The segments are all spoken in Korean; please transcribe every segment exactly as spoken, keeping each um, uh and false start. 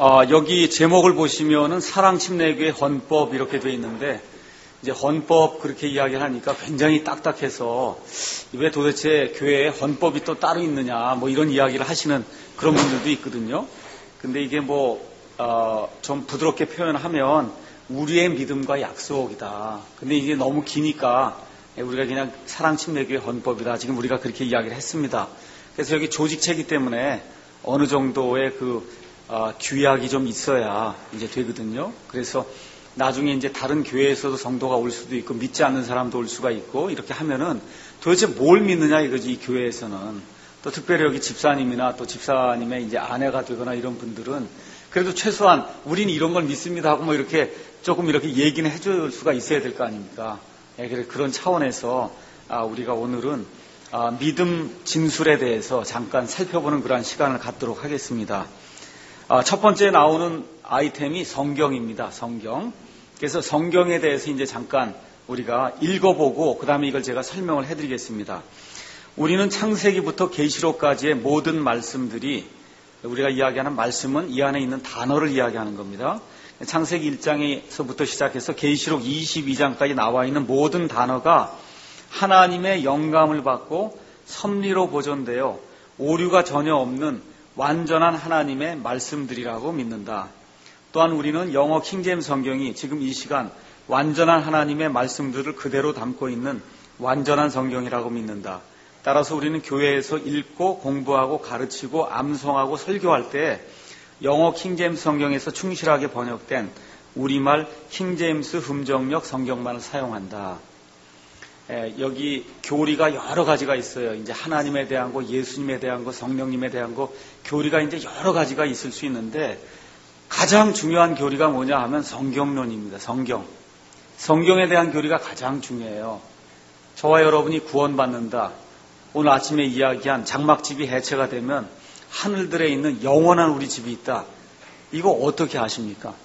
아, 여기 제목을 보시면은 사랑침례교회 헌법 이렇게 돼 있는데, 이제 헌법 그렇게 이야기하니까 굉장히 딱딱해서 왜 도대체 교회에 헌법이 또 따로 있느냐 뭐 이런 이야기를 하시는 그런 분들도 있거든요. 근데 이게 뭐, 어, 좀 부드럽게 표현하면 우리의 믿음과 약속이다. 근데 이게 너무 기니까 우리가 그냥 사랑침례교회 헌법이다. 지금 우리가 그렇게 이야기를 했습니다. 그래서 여기 조직체이기 때문에 어느 정도의 그 어, 규약이 좀 있어야 이제 되거든요. 그래서 나중에 이제 다른 교회에서도 성도가 올 수도 있고 믿지 않는 사람도 올 수가 있고 이렇게 하면은 도대체 뭘 믿느냐 이거지, 이 교회에서는. 또 특별히 여기 집사님이나 또 집사님의 이제 아내가 되거나 이런 분들은 그래도 최소한 우리는 이런 걸 믿습니다 하고 뭐 이렇게 조금 이렇게 얘기는 해줄 수가 있어야 될 거 아닙니까? 예, 그래서 그런 차원에서 아, 우리가 오늘은 아, 믿음 진술에 대해서 잠깐 살펴보는 그러한 시간을 갖도록 하겠습니다. 아, 첫 번째 나오는 아이템이 성경입니다. 성경. 그래서 성경에 대해서 이제 잠깐 우리가 읽어보고 그 다음에 이걸 제가 설명을 해드리겠습니다. 우리는 창세기부터 계시록까지의 모든 말씀들이, 우리가 이야기하는 말씀은 이 안에 있는 단어를 이야기하는 겁니다. 창세기 일 장에서부터 시작해서 계시록 이십이 장까지 나와 있는 모든 단어가 하나님의 영감을 받고 섭리로 보존되어 오류가 전혀 없는 완전한 하나님의 말씀들이라고 믿는다. 또한 우리는 영어 킹제임스 성경이 지금 이 시간 완전한 하나님의 말씀들을 그대로 담고 있는 완전한 성경이라고 믿는다. 따라서 우리는 교회에서 읽고 공부하고 가르치고 암송하고 설교할 때 영어 킹제임스 성경에서 충실하게 번역된 우리말 킹제임스 흠정역 성경만을 사용한다. 에, 여기 교리가 여러 가지가 있어요. 이제 하나님에 대한 거, 예수님에 대한 거, 성령님에 대한 거, 교리가 이제 여러 가지가 있을 수 있는데 가장 중요한 교리가 뭐냐 하면 성경론입니다. 성경. 성경에 대한 교리가 가장 중요해요. 저와 여러분이 구원받는다. 오늘 아침에 이야기한 장막집이 해체가 되면 하늘들에 있는 영원한 우리 집이 있다. 이거 어떻게 아십니까?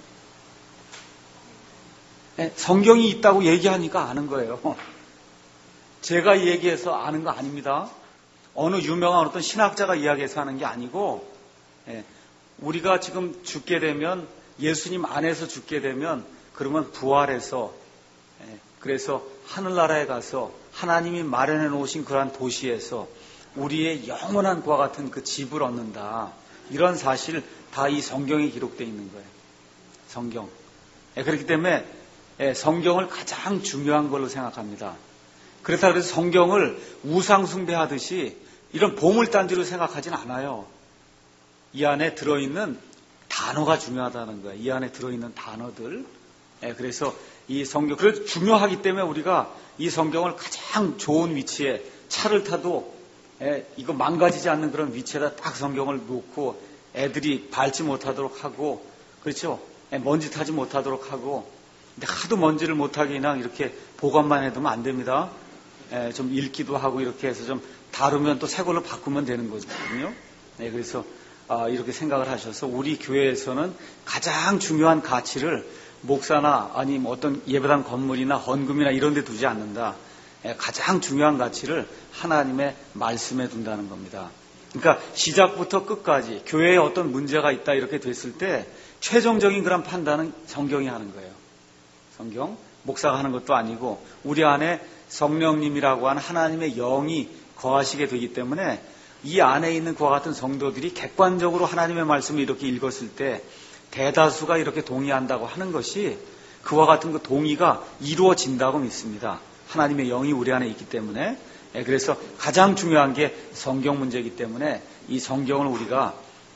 에, 성경이 있다고 얘기하니까 아는 거예요. 제가 얘기해서 아는 거 아닙니다. 어느 유명한 어떤 신학자가 이야기해서 하는 게 아니고, 예, 우리가 지금 죽게 되면, 예수님 안에서 죽게 되면, 그러면 부활해서, 예, 그래서 하늘나라에 가서 하나님이 마련해 놓으신 그러한 도시에서 우리의 영원한 그와 같은 그 집을 얻는다. 이런 사실 다 이 성경에 기록되어 있는 거예요. 성경. 예, 그렇기 때문에 예, 성경을 가장 중요한 걸로 생각합니다. 그렇다고 해서 성경을 우상숭배하듯이 이런 보물단지로 생각하진 않아요. 이 안에 들어있는 단어가 중요하다는 거예요. 이 안에 들어있는 단어들. 예, 그래서 이 성경, 그래서 중요하기 때문에 우리가 이 성경을 가장 좋은 위치에 차를 타도 예, 이거 망가지지 않는 그런 위치에다 딱 성경을 놓고 애들이 밟지 못하도록 하고, 그렇죠? 예, 먼지 타지 못하도록 하고, 근데 하도 먼지를 못하게 그냥 이렇게 보관만 해두면 안 됩니다. 예, 좀 읽기도 하고 이렇게 해서 좀 다루면 또 새 걸로 바꾸면 되는 거거든요. 네, 그래서 아, 이렇게 생각을 하셔서 우리 교회에서는 가장 중요한 가치를 목사나 아니면 어떤 예배당 건물이나 헌금이나 이런 데 두지 않는다. 예, 가장 중요한 가치를 하나님의 말씀에 둔다는 겁니다. 그러니까 시작부터 끝까지 교회에 어떤 문제가 있다 이렇게 됐을 때 최종적인 그런 판단은 성경이 하는 거예요. 성경. 목사가 하는 것도 아니고 우리 안에 성령님이라고 하는 하나님의 영이 거하시게 되기 때문에 이 안에 있는 그와 같은 성도들이 객관적으로 하나님의 말씀을 이렇게 읽었을 때 대다수가 이렇게 동의한다고 하는 것이 그와 같은 그 동의가 이루어진다고 믿습니다. 하나님의 영이 우리 안에 있기 때문에. 그래서 가장 중요한 게 성경 문제이기 때문에 이 성경을 우리가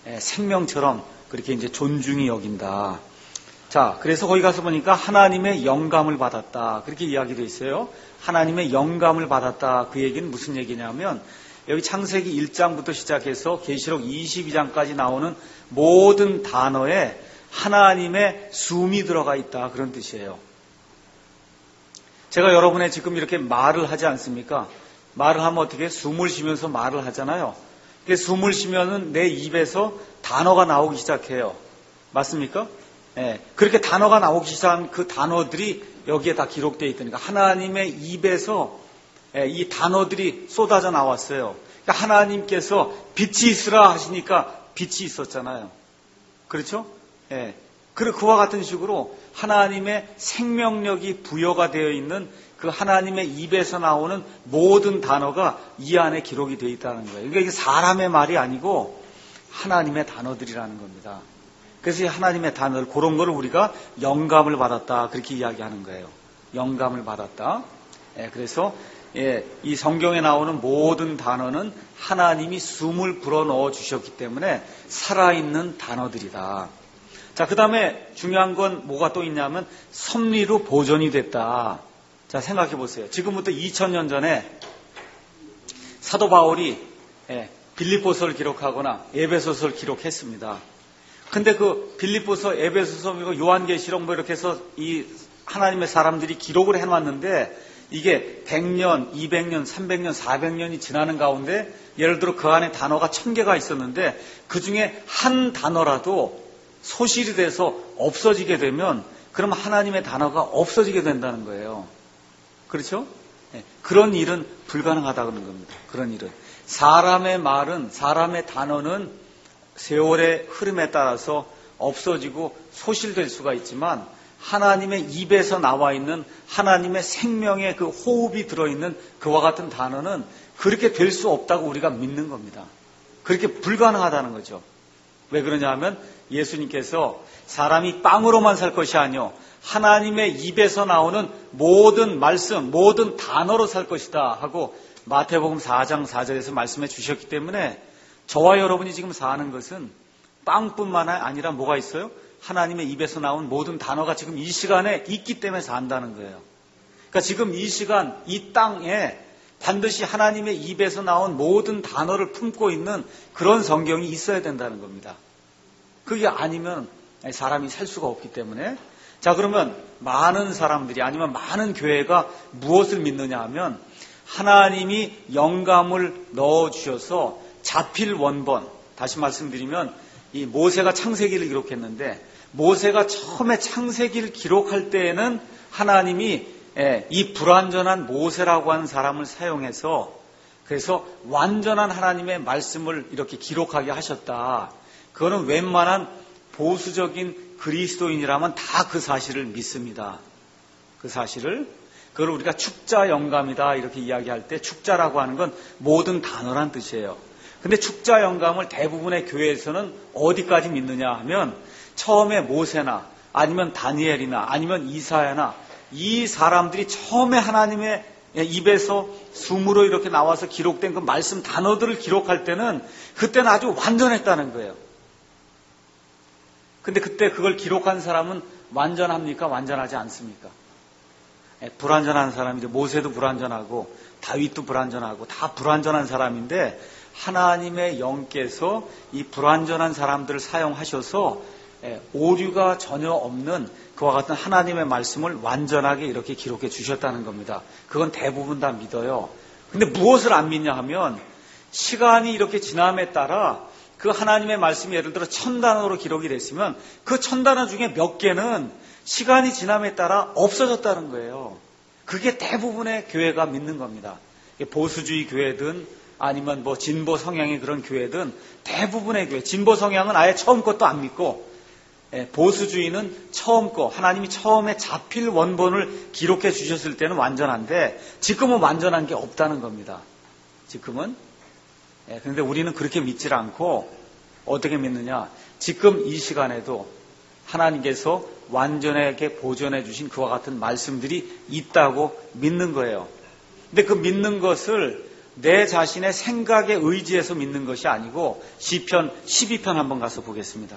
생명처럼 그렇게 이제 존중히 여긴다. 자, 그래서 거기 가서 보니까 하나님의 영감을 받았다. 그렇게 이야기되어 있어요. 하나님의 영감을 받았다. 그 얘기는 무슨 얘기냐면 여기 창세기 일 장부터 시작해서 계시록 이십이 장까지 나오는 모든 단어에 하나님의 숨이 들어가 있다. 그런 뜻이에요. 제가 여러분의 지금 이렇게 말을 하지 않습니까? 말을 하면 어떻게 숨을 쉬면서 말을 하잖아요. 숨을 쉬면은 내 입에서 단어가 나오기 시작해요. 맞습니까? 예, 그렇게 단어가 나오기 시작한 그 단어들이 여기에 다 기록되어 있다니까. 하나님의 입에서 예, 이 단어들이 쏟아져 나왔어요. 그러니까 하나님께서 빛이 있으라 하시니까 빛이 있었잖아요. 그렇죠? 예. 그리고 그와 같은 식으로 하나님의 생명력이 부여가 되어 있는 그 하나님의 입에서 나오는 모든 단어가 이 안에 기록이 되어 있다는 거예요. 그러니까 이게 사람의 말이 아니고 하나님의 단어들이라는 겁니다. 그래서 이 하나님의 단어들, 그런 거를 우리가 영감을 받았다, 그렇게 이야기하는 거예요. 영감을 받았다. 예, 그래서 예, 이 성경에 나오는 모든 단어는 하나님이 숨을 불어넣어 주셨기 때문에 살아있는 단어들이다. 자, 그 다음에 중요한 건 뭐가 또 있냐면 섭리로 보존이 됐다. 자, 생각해 보세요. 지금부터 이천 년 전에 사도 바울이 예, 빌립보서를 기록하거나 에베소서를 기록했습니다. 근데 그 빌립보서, 에베소서, 요한계시록 뭐 이렇게 해서 이 하나님의 사람들이 기록을 해놨는데 이게 백 년, 이백 년, 삼백 년, 사백 년이 지나는 가운데 예를 들어 그 안에 단어가 천 개가 있었는데 그 중에 한 단어라도 소실이 돼서 없어지게 되면 그럼 하나님의 단어가 없어지게 된다는 거예요. 그렇죠? 네. 그런 일은 불가능하다는 겁니다. 그런 일은. 사람의 말은, 사람의 단어는 세월의 흐름에 따라서 없어지고 소실될 수가 있지만 하나님의 입에서 나와 있는 하나님의 생명의 그 호흡이 들어있는 그와 같은 단어는 그렇게 될 수 없다고 우리가 믿는 겁니다. 그렇게 불가능하다는 거죠. 왜 그러냐 하면 예수님께서 사람이 빵으로만 살 것이 아니요 하나님의 입에서 나오는 모든 말씀, 모든 단어로 살 것이다 하고 마태복음 사 장 사 절에서 말씀해 주셨기 때문에 저와 여러분이 지금 사는 것은 빵뿐만 아니라 뭐가 있어요? 하나님의 입에서 나온 모든 단어가 지금 이 시간에 있기 때문에 산다는 거예요. 그러니까 지금 이 시간, 이 땅에 반드시 하나님의 입에서 나온 모든 단어를 품고 있는 그런 성경이 있어야 된다는 겁니다. 그게 아니면 사람이 살 수가 없기 때문에. 자, 그러면 많은 사람들이 아니면 많은 교회가 무엇을 믿느냐 하면 하나님이 영감을 넣어주셔서 자필 원본, 다시 말씀드리면 이 모세가 창세기를 기록했는데 모세가 처음에 창세기를 기록할 때에는 하나님이 이 불완전한 모세라고 하는 사람을 사용해서 그래서 완전한 하나님의 말씀을 이렇게 기록하게 하셨다. 그거는 웬만한 보수적인 그리스도인이라면 다 그 사실을 믿습니다. 그 사실을. 그걸 우리가 축자 영감이다 이렇게 이야기할 때 축자라고 하는 건 모든 단어란 뜻이에요. 근데 축자 영감을 대부분의 교회에서는 어디까지 믿느냐 하면 처음에 모세나 아니면 다니엘이나 아니면 이사야나 이 사람들이 처음에 하나님의 입에서 숨으로 이렇게 나와서 기록된 그 말씀 단어들을 기록할 때는 그때는 아주 완전했다는 거예요. 근데 그때 그걸 기록한 사람은 완전합니까? 완전하지 않습니까? 불완전한 사람인데 모세도 불완전하고 다윗도 불완전하고 다 불완전한 사람인데 하나님의 영께서 이 불완전한 사람들을 사용하셔서 오류가 전혀 없는 그와 같은 하나님의 말씀을 완전하게 이렇게 기록해 주셨다는 겁니다. 그건 대부분 다 믿어요. 근데 무엇을 안 믿냐 하면 시간이 이렇게 지남에 따라 그 하나님의 말씀이 예를 들어 천 단어로 기록이 됐으면 그 천 단어 중에 몇 개는 시간이 지남에 따라 없어졌다는 거예요. 그게 대부분의 교회가 믿는 겁니다. 보수주의 교회든 아니면 뭐 진보 성향의 그런 교회든 대부분의 교회, 진보 성향은 아예 처음 것도 안 믿고 보수주의는 처음 거, 하나님이 처음에 자필 원본을 기록해 주셨을 때는 완전한데 지금은 완전한 게 없다는 겁니다. 지금은. 그런데 우리는 그렇게 믿질 않고 어떻게 믿느냐? 지금 이 시간에도 하나님께서 완전하게 보존해 주신 그와 같은 말씀들이 있다고 믿는 거예요. 근데 그 믿는 것을 내 자신의 생각에 의지해서 믿는 것이 아니고 시편 십이 편 한번 가서 보겠습니다.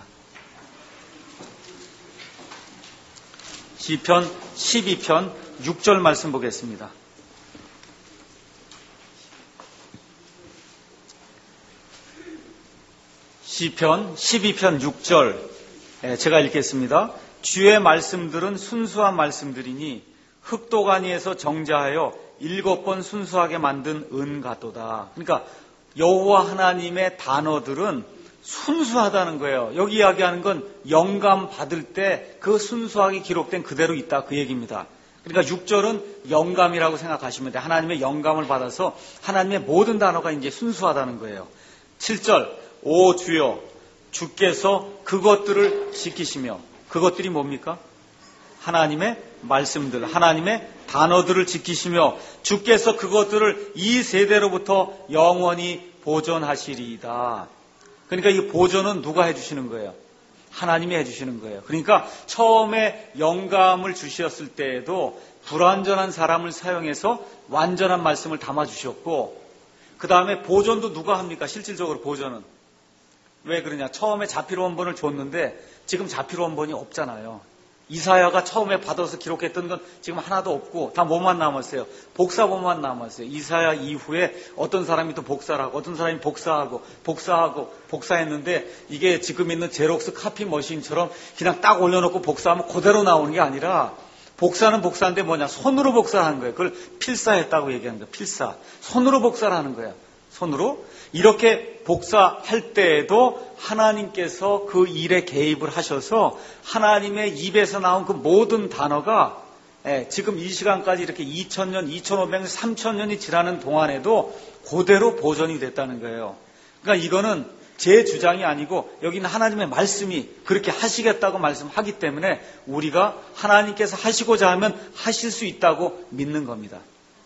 시편 십이 편 육 절 말씀 보겠습니다. 시편 십이 편 육 절 제가 읽겠습니다. 주의 말씀들은 순수한 말씀들이니 흑도가니에서 정자하여 일곱 번 순수하게 만든 은 같도다. 그러니까 여호와 하나님의 단어들은 순수하다는 거예요. 여기 이야기하는 건 영감 받을 때 그 순수하게 기록된 그대로 있다 그 얘기입니다. 그러니까 육 절은 영감이라고 생각하시면 돼요. 하나님의 영감을 받아서 하나님의 모든 단어가 이제 순수하다는 거예요. 칠 절 오 주여 주께서 그것들을 지키시며, 그것들이 뭡니까? 하나님의 말씀들, 하나님의 단어들을 지키시며 주께서 그것들을 이 세대로부터 영원히 보존하시리이다. 그러니까 이 보존은 누가 해주시는 거예요? 하나님이 해주시는 거예요. 그러니까 처음에 영감을 주셨을 때에도 불완전한 사람을 사용해서 완전한 말씀을 담아주셨고, 그 다음에 보존도 누가 합니까? 실질적으로 보존은. 왜 그러냐? 처음에 자필 원본을 줬는데 지금 자필 원본이 없잖아요. 이사야가 처음에 받아서 기록했던 건 지금 하나도 없고 다 뭐만 남았어요? 복사본만 남았어요. 이사야 이후에 어떤 사람이 또 복사를 하고 어떤 사람이 복사하고 복사하고 복사했는데 이게 지금 있는 제록스 카피 머신처럼 그냥 딱 올려놓고 복사하면 그대로 나오는 게 아니라, 복사는 복사인데 뭐냐? 손으로 복사하는 거예요. 그걸 필사했다고 얘기하는 거예요. 필사. 손으로 복사를 하는 거예요. 손으로. 이렇게 복사할 때에도 하나님께서 그 일에 개입을 하셔서 하나님의 입에서 나온 그 모든 단어가 예, 지금 이 시간까지 이렇게 이천 년, 이천오백 년, 삼천 년이 지나는 동안에도 그대로 보존이 됐다는 거예요. 그러니까 이거는 제 주장이 아니고 여기는 하나님의 말씀이 그렇게 하시겠다고 말씀하기 때문에 우리가 하나님께서 하시고자 하면 하실 수 있다고 믿는 겁니다.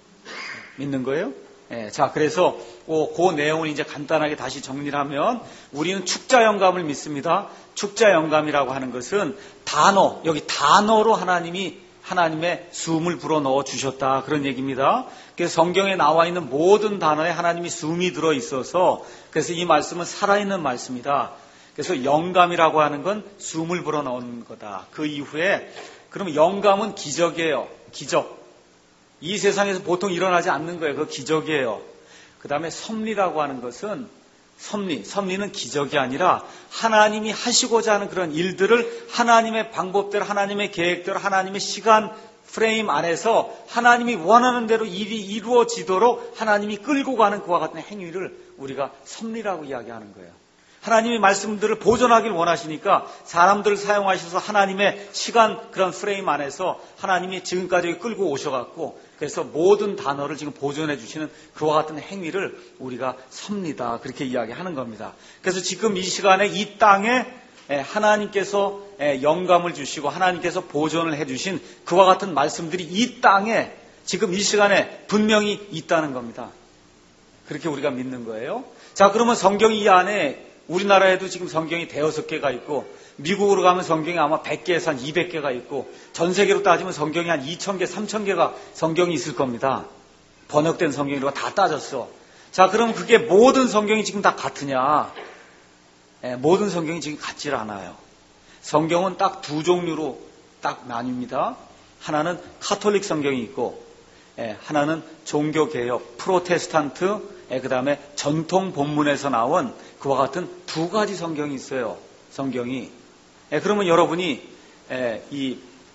믿는 거예요? 예, 자, 그래서 그, 그 내용을 이제 간단하게 다시 정리를 하면 우리는 축자 영감을 믿습니다. 축자 영감이라고 하는 것은 단어, 여기 단어로 하나님이 하나님의 숨을 불어 넣어 주셨다, 그런 얘기입니다. 그래서 성경에 나와 있는 모든 단어에 하나님이 숨이 들어 있어서 그래서 이 말씀은 살아있는 말씀이다. 그래서 영감이라고 하는 건 숨을 불어 넣은 거다. 그 이후에 그러면 영감은 기적이에요. 기적. 이 세상에서 보통 일어나지 않는 거예요. 그거 기적이에요. 그 다음에 섭리라고 하는 것은 섭리, 섭리는 기적이 아니라 하나님이 하시고자 하는 그런 일들을 하나님의 방법대로, 하나님의 계획대로, 하나님의 시간 프레임 안에서 하나님이 원하는 대로 일이 이루어지도록 하나님이 끌고 가는 그와 같은 행위를 우리가 섭리라고 이야기하는 거예요. 하나님이 말씀들을 보존하길 원하시니까 사람들을 사용하셔서 하나님의 시간 그런 프레임 안에서 하나님이 지금까지 끌고 오셔갖고 그래서 모든 단어를 지금 보존해 주시는 그와 같은 행위를 우리가 섭니다. 그렇게 이야기하는 겁니다. 그래서 지금 이 시간에 이 땅에 하나님께서 영감을 주시고 하나님께서 보존을 해 주신 그와 같은 말씀들이 이 땅에 지금 이 시간에 분명히 있다는 겁니다. 그렇게 우리가 믿는 거예요. 자, 그러면 성경이 이 안에 우리나라에도 지금 성경이 대여섯 개가 있고 미국으로 가면 성경이 아마 백 개에서 한 이백 개가 있고 전 세계로 따지면 성경이 한 이천 개, 삼천 개가 성경이 있을 겁니다. 번역된 성경이라고 다 따졌어. 자, 그럼 그게 모든 성경이 지금 다 같으냐? 예, 모든 성경이 지금 같질 않아요. 성경은 딱 두 종류로 딱 나뉩니다. 하나는 카톨릭 성경이 있고 예, 하나는 종교개혁, 프로테스탄트, 예, 그 다음에 전통 본문에서 나온 그와 같은 두 가지 성경이 있어요. 성경이. 예, 그러면 여러분이 예, 이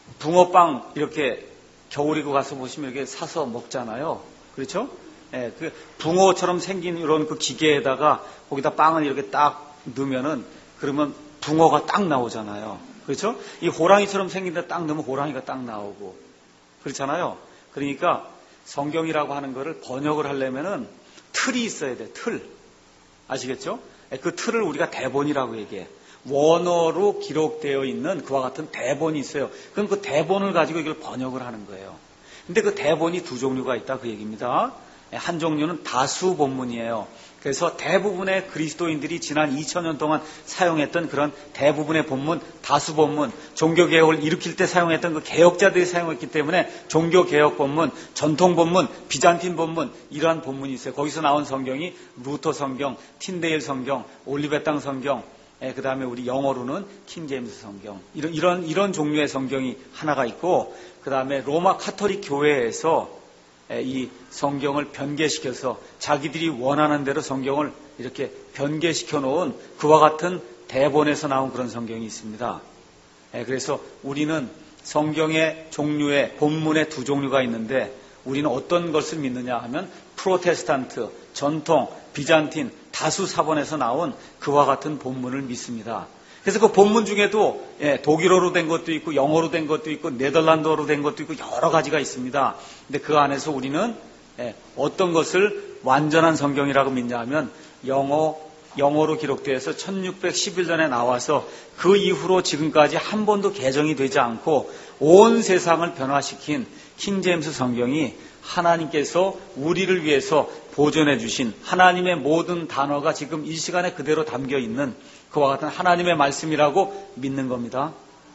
붕어빵 이렇게 겨울이고 가서 보시면 이렇게 사서 먹잖아요. 그렇죠? 예, 그 붕어처럼 생긴 이런 그 기계에다가 거기다 빵을 이렇게 딱 넣으면은 그러면 붕어가 딱 나오잖아요. 그렇죠? 이 호랑이처럼 생긴 데 딱 넣으면 호랑이가 딱 나오고 그렇잖아요. 그러니까 성경이라고 하는 거를 번역을 하려면은 틀이 있어야 돼. 틀. 아시겠죠? 그 틀을 우리가 대본이라고 얘기해. 원어로 기록되어 있는 그와 같은 대본이 있어요. 그럼 그 대본을 가지고 이걸 번역을 하는 거예요. 근데 그 대본이 두 종류가 있다, 그 얘기입니다. 한 종류는 다수 본문이에요. 그래서 대부분의 그리스도인들이 지난 이천 년 동안 사용했던 그런 대부분의 본문, 다수 본문, 종교개혁을 일으킬 때 사용했던 그 개혁자들이 사용했기 때문에 종교개혁 본문, 전통 본문, 비잔틴 본문, 이러한 본문이 있어요. 거기서 나온 성경이 루터 성경, 틴데일 성경, 올리베땅 성경, 그 다음에 우리 영어로는 킹제임스 성경, 이런, 이런, 이런 종류의 성경이 하나가 있고, 그 다음에 로마 카톨릭 교회에서 이 성경을 변개시켜서 자기들이 원하는 대로 성경을 이렇게 변개시켜 놓은 그와 같은 대본에서 나온 그런 성경이 있습니다. 그래서 우리는 성경의 종류의 본문의 두 종류가 있는데 우리는 어떤 것을 믿느냐 하면 프로테스탄트, 전통, 비잔틴, 다수 사본에서 나온 그와 같은 본문을 믿습니다. 그래서 그 본문 중에도 예, 독일어로 된 것도 있고 영어로 된 것도 있고 네덜란드어로 된 것도 있고 여러 가지가 있습니다. 근데 그 안에서 우리는 예, 어떤 것을 완전한 성경이라고 믿냐 하면 영어, 영어로 기록되어서 천육백십일 년에 나와서 그 이후로 지금까지 한 번도 개정이 되지 않고 온 세상을 변화시킨 킹제임스 성경이 하나님께서 우리를 위해서 보존해 주신 하나님의 모든 단어가 지금 이 시간에 그대로 담겨 있는 그와 같은 하나님의 말씀이라고 믿는 겁니다.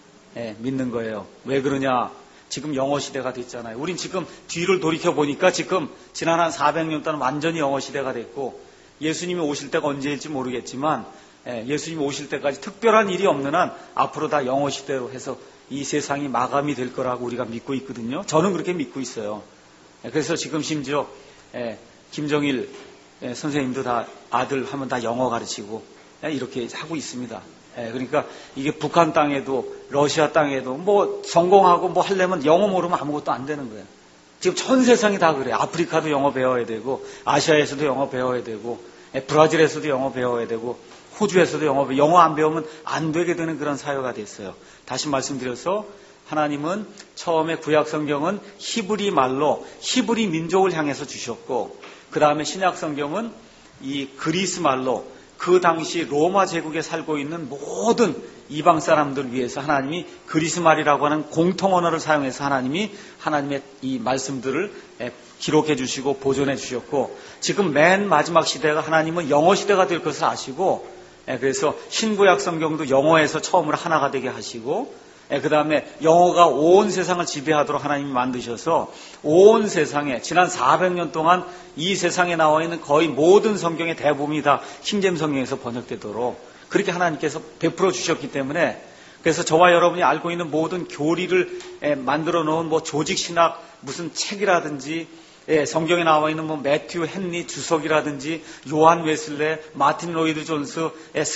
예, 믿는 거예요. 왜 그러냐? 지금 영어 시대가 됐잖아요. 우린 지금 뒤를 돌이켜 보니까 지금 지난 한 사백 년 동안 완전히 영어 시대가 됐고 예수님이 오실 때가 언제일지 모르겠지만 예, 예수님이 오실 때까지 특별한 일이 없는 한 앞으로 다 영어 시대로 해서 이 세상이 마감이 될 거라고 우리가 믿고 있거든요. 저는 그렇게 믿고 있어요. 예, 그래서 지금 심지어 예, 김정일 예, 선생님도 다 아들 하면 다 영어 가르치고 예, 이렇게 하고 있습니다. 예, 그러니까 이게 북한 땅에도 러시아 땅에도 뭐 성공하고 뭐 하려면 영어 모르면 아무것도 안 되는 거예요. 지금 전 세상이 다 그래요. 아프리카도 영어 배워야 되고 아시아에서도 영어 배워야 되고 예, 브라질에서도 영어 배워야 되고 호주에서도 영어 배워 영어 안 배우면 안 되게 되는 그런 사회가 됐어요. 다시 말씀드려서 하나님은 처음에 구약 성경은 히브리 말로 히브리 민족을 향해서 주셨고 그 다음에 신약 성경은 이 그리스 말로 그 당시 로마 제국에 살고 있는 모든 이방 사람들 위해서 하나님이 그리스 말이라고 하는 공통 언어를 사용해서 하나님이 하나님의 이 말씀들을 기록해 주시고 보존해 주셨고 지금 맨 마지막 시대가 하나님은 영어 시대가 될 것을 아시고 그래서 신구약 성경도 영어에서 처음으로 하나가 되게 하시고 그 다음에 영어가 온 세상을 지배하도록 하나님이 만드셔서 온 세상에 지난 사백 년 동안 이 세상에 나와 있는 거의 모든 성경의 대부분이 다 킹제임스 성경에서 번역되도록 그렇게 하나님께서 베풀어 주셨기 때문에 그래서 저와 여러분이 알고 있는 모든 교리를 만들어 놓은 뭐 조직신학 무슨 책이라든지 성경에 나와 있는 뭐 매튜 헨리 주석이라든지 요한 웨슬레, 마틴 로이드 존스,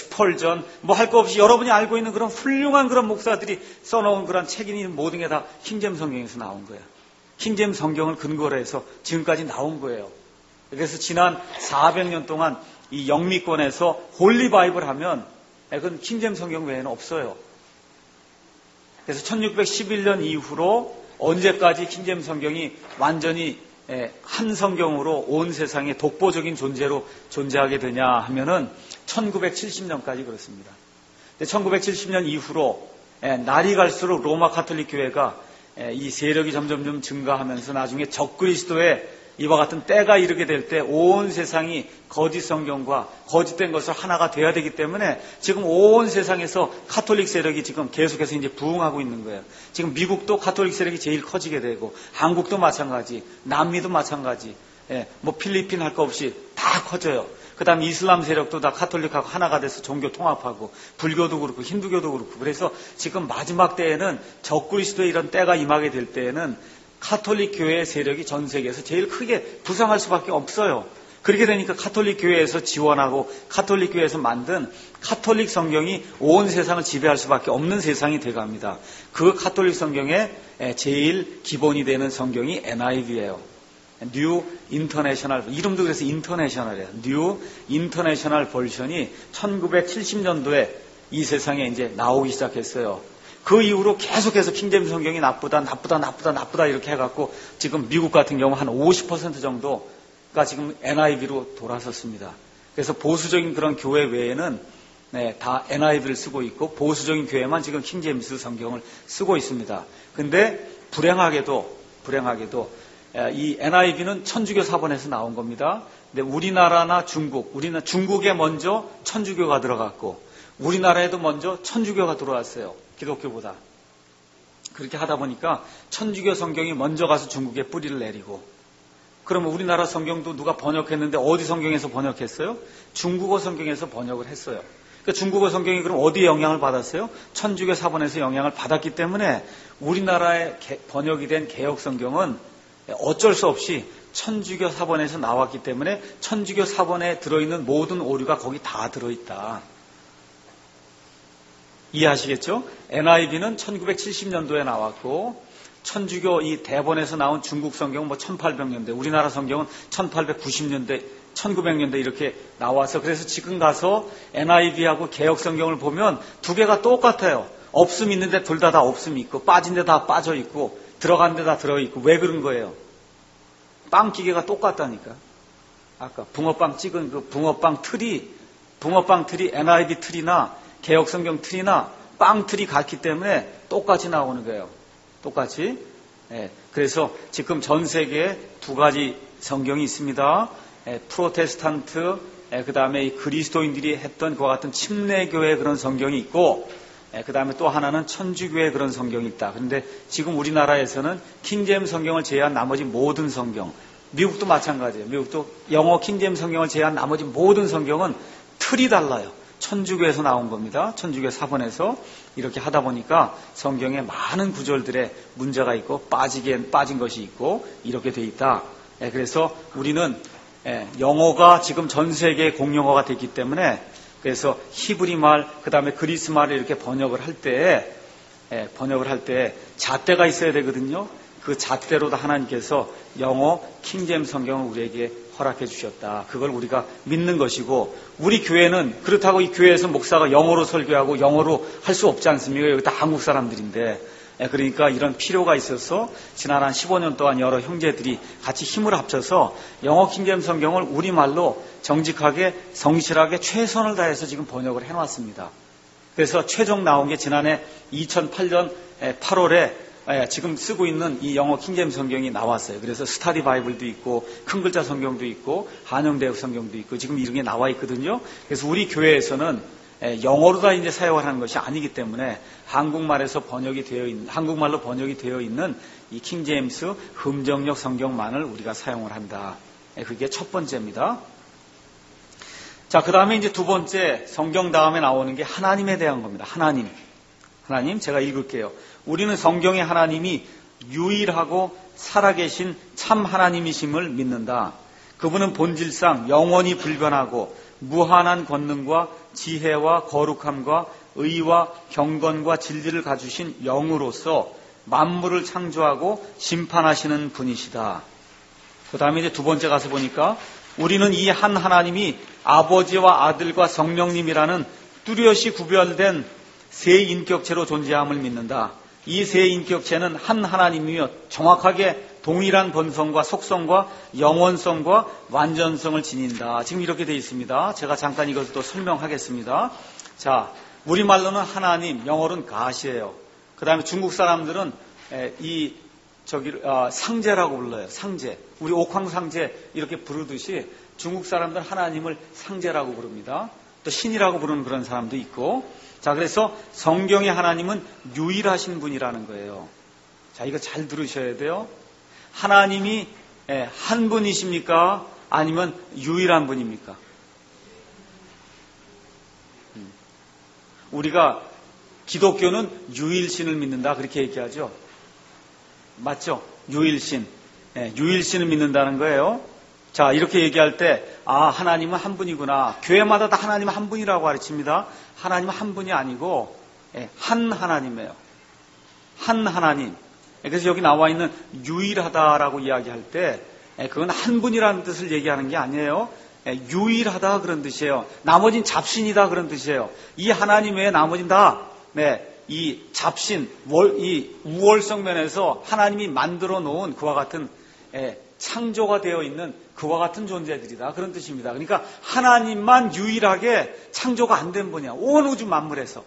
스펄전 뭐 할 거 없이 여러분이 알고 있는 그런 훌륭한 그런 목사들이 써놓은 그런 책이 모든 게 다 킹제임스 성경에서 나온 거예요. 킹제임스 성경을 근거로 해서 지금까지 나온 거예요. 그래서 지난 사백 년 동안 이 영미권에서 홀리 바이블 하면 그건 킹제임스 성경 외에는 없어요. 그래서 천육백십일 년 이후로 언제까지 킹제임스 성경이 완전히 한 성경으로 온 세상에 독보적인 존재로 존재하게 되냐 하면은 천구백칠십 년까지 그렇습니다. 천구백칠십 년 이후로 날이 갈수록 로마 가톨릭 교회가 이 세력이 점점 좀 증가하면서 나중에 적그리스도의 이와 같은 때가 이르게 될 때 온 세상이 거짓 성경과 거짓된 것을 하나가 돼야 되기 때문에 지금 온 세상에서 가톨릭 세력이 지금 계속해서 이제 부흥하고 있는 거예요. 지금 미국도 가톨릭 세력이 제일 커지게 되고 한국도 마찬가지, 남미도 마찬가지, 예, 뭐 필리핀 할 거 없이 다 커져요. 그 다음 이슬람 세력도 다 가톨릭하고 하나가 돼서 종교 통합하고 불교도 그렇고 힌두교도 그렇고 그래서 지금 마지막 때에는 적그리스도의 이런 때가 임하게 될 때에는 가톨릭 교회의 세력이 전 세계에서 제일 크게 부상할 수밖에 없어요. 그렇게 되니까 가톨릭 교회에서 지원하고 가톨릭 교회에서 만든 가톨릭 성경이 온 세상을 지배할 수밖에 없는 세상이 돼갑니다. 그 가톨릭 성경의 제일 기본이 되는 성경이 엔아이브이예요. New International, 이름도 그래서 인터내셔널이에요. New International 버전이 천구백칠십 년도에 이 세상에 이제 나오기 시작했어요. 그 이후로 계속해서 킹제임스 성경이 나쁘다, 나쁘다, 나쁘다, 나쁘다 이렇게 해갖고 지금 미국 같은 경우 한 오십 퍼센트 정도가 지금 엔아이브이로 돌아섰습니다. 그래서 보수적인 그런 교회 외에는 네, 다 엔아이브이를 쓰고 있고 보수적인 교회만 지금 킹제임스 성경을 쓰고 있습니다. 근데 불행하게도 불행하게도 이 엔아이브이는 천주교 사본에서 나온 겁니다. 근데 우리나라나 중국, 우리나라 중국에 먼저 천주교가 들어갔고 우리나라에도 먼저 천주교가 들어왔어요. 기독교보다. 그렇게 하다 보니까 천주교 성경이 먼저 가서 중국에 뿌리를 내리고 그러면 우리나라 성경도 누가 번역했는데 어디 성경에서 번역했어요? 중국어 성경에서 번역을 했어요. 그러니까 중국어 성경이 그럼 어디에 영향을 받았어요? 천주교 사본에서 영향을 받았기 때문에 우리나라에 번역이 된 개역 성경은 어쩔 수 없이 천주교 사본에서 나왔기 때문에 천주교 사본에 들어있는 모든 오류가 거기 다 들어있다. 이해하시겠죠? 엔아이브이는 천구백칠십 년도에 나왔고 천주교 이 대본에서 나온 중국 성경은 뭐 천팔백 년대, 우리나라 성경은 천팔백구십 년대, 천구백 년대 이렇게 나와서 그래서 지금 가서 엔아이브이하고 개역 성경을 보면 두 개가 똑같아요. 없음 있는데 둘 다 다 없음 있고 빠진 데 다 빠져 있고 들어간 데 다 들어 있고 왜 그런 거예요? 빵 기계가 똑같다니까. 아까 붕어빵 찍은 그 붕어빵 틀이 붕어빵 틀이 엔 아이 비 틀이나 개혁성경 틀이나 빵 틀이 같기 때문에 똑같이 나오는 거예요. 똑같이. 예, 그래서 지금 전 세계에 두 가지 성경이 있습니다. 예, 프로테스탄트, 예, 그 다음에 그리스도인들이 했던 그와 같은 침례교의 그런 성경이 있고, 예, 그 다음에 또 하나는 천주교의 그런 성경이 있다. 그런데 지금 우리나라에서는 킹제임스 성경을 제외한 나머지 모든 성경, 미국도 마찬가지예요. 미국도 영어 킹제임스 성경을 제외한 나머지 모든 성경은 틀이 달라요. 천주교에서 나온 겁니다. 천주교 사본에서 이렇게 하다 보니까 성경에 많은 구절들에 문제가 있고 빠지게 빠진 것이 있고 이렇게 돼 있다. 예, 그래서 우리는 예, 영어가 지금 전 세계 공용어가 됐기 때문에 그래서 히브리 말, 그 다음에 그리스 말을 이렇게 번역을 할 때, 예, 번역을 할 때 잣대가 있어야 되거든요. 그 잣대로도 하나님께서 영어 킹제임스 성경을 우리에게 허락해 주셨다. 그걸 우리가 믿는 것이고, 우리 교회는 그렇다고 이 교회에서 목사가 영어로 설교하고 영어로 할 수 없지 않습니까? 여기 다 한국 사람들인데. 예, 그러니까 이런 필요가 있어서 지난 한 십오 년 동안 여러 형제들이 같이 힘을 합쳐서 영어 킹제임스 성경을 우리말로 정직하게 성실하게 최선을 다해서 지금 번역을 해놨습니다. 그래서 최종 나온 게 지난해 이천팔 년 팔월에 지금 쓰고 있는 이 영어 킹제임스 성경이 나왔어요. 그래서 스타디 바이블도 있고 큰 글자 성경도 있고 한영대역 성경도 있고 지금 이런 게 나와 있거든요. 그래서 우리 교회에서는 영어로 다 이제 사용을 하는 것이 아니기 때문에 한국말에서 번역이 되어 있는, 한국말로 번역이 되어 있는 이 킹제임스 흠정역 성경만을 우리가 사용을 한다. 그게 첫 번째입니다. 자, 그 다음에 이제 두 번째 성경 다음에 나오는 게 하나님에 대한 겁니다. 하나님. 하나님, 제가 읽을게요. 우리는 성경의 하나님이 유일하고 살아계신 참 하나님이심을 믿는다. 그분은 본질상 영원히 불변하고 무한한 권능과 지혜와 거룩함과 의와 경건과 진리를 가주신 영으로서 만물을 창조하고 심판하시는 분이시다. 그 다음에 이제 두 번째 가서 보니까 우리는 이 한 하나님이 아버지와 아들과 성령님이라는 뚜렷이 구별된 세 인격체로 존재함을 믿는다. 이 세 인격체는 한 하나님이며 정확하게 동일한 본성과 속성과 영원성과 완전성을 지닌다. 지금 이렇게 되어 있습니다. 제가 잠깐 이것도 설명하겠습니다. 자, 우리말로는 하나님, 영어로는 가시예요. 그 다음에 중국 사람들은 이 저기 아, 상제라고 불러요. 상제. 우리 옥황상제 이렇게 부르듯이 중국 사람들은 하나님을 상제라고 부릅니다. 또 신이라고 부르는 그런 사람도 있고. 자, 그래서 성경의 하나님은 유일하신 분이라는 거예요. 자, 이거 잘 들으셔야 돼요. 하나님이 한 분이십니까? 아니면 유일한 분입니까? 우리가 기독교는 유일신을 믿는다 그렇게 얘기하죠. 맞죠? 유일신. 네, 유일신을 믿는다는 거예요. 자, 이렇게 얘기할 때 아, 하나님은 한 분이구나. 교회마다 다 하나님은 한 분이라고 가르칩니다. 하나님은 한 분이 아니고 한 하나님이에요. 한 하나님. 그래서 여기 나와 있는 유일하다라고 이야기할 때 그건 한 분이라는 뜻을 얘기하는 게 아니에요. 유일하다 그런 뜻이에요. 나머진 잡신이다 그런 뜻이에요. 이 하나님 외에 나머진 다 네, 이 잡신, 월, 이 우월성 면에서 하나님이 만들어 놓은 그와 같은 예, 창조가 되어 있는 그와 같은 존재들이다 그런 뜻입니다. 그러니까 하나님만 유일하게 창조가 안 된 분이야. 온 우주 만물에서.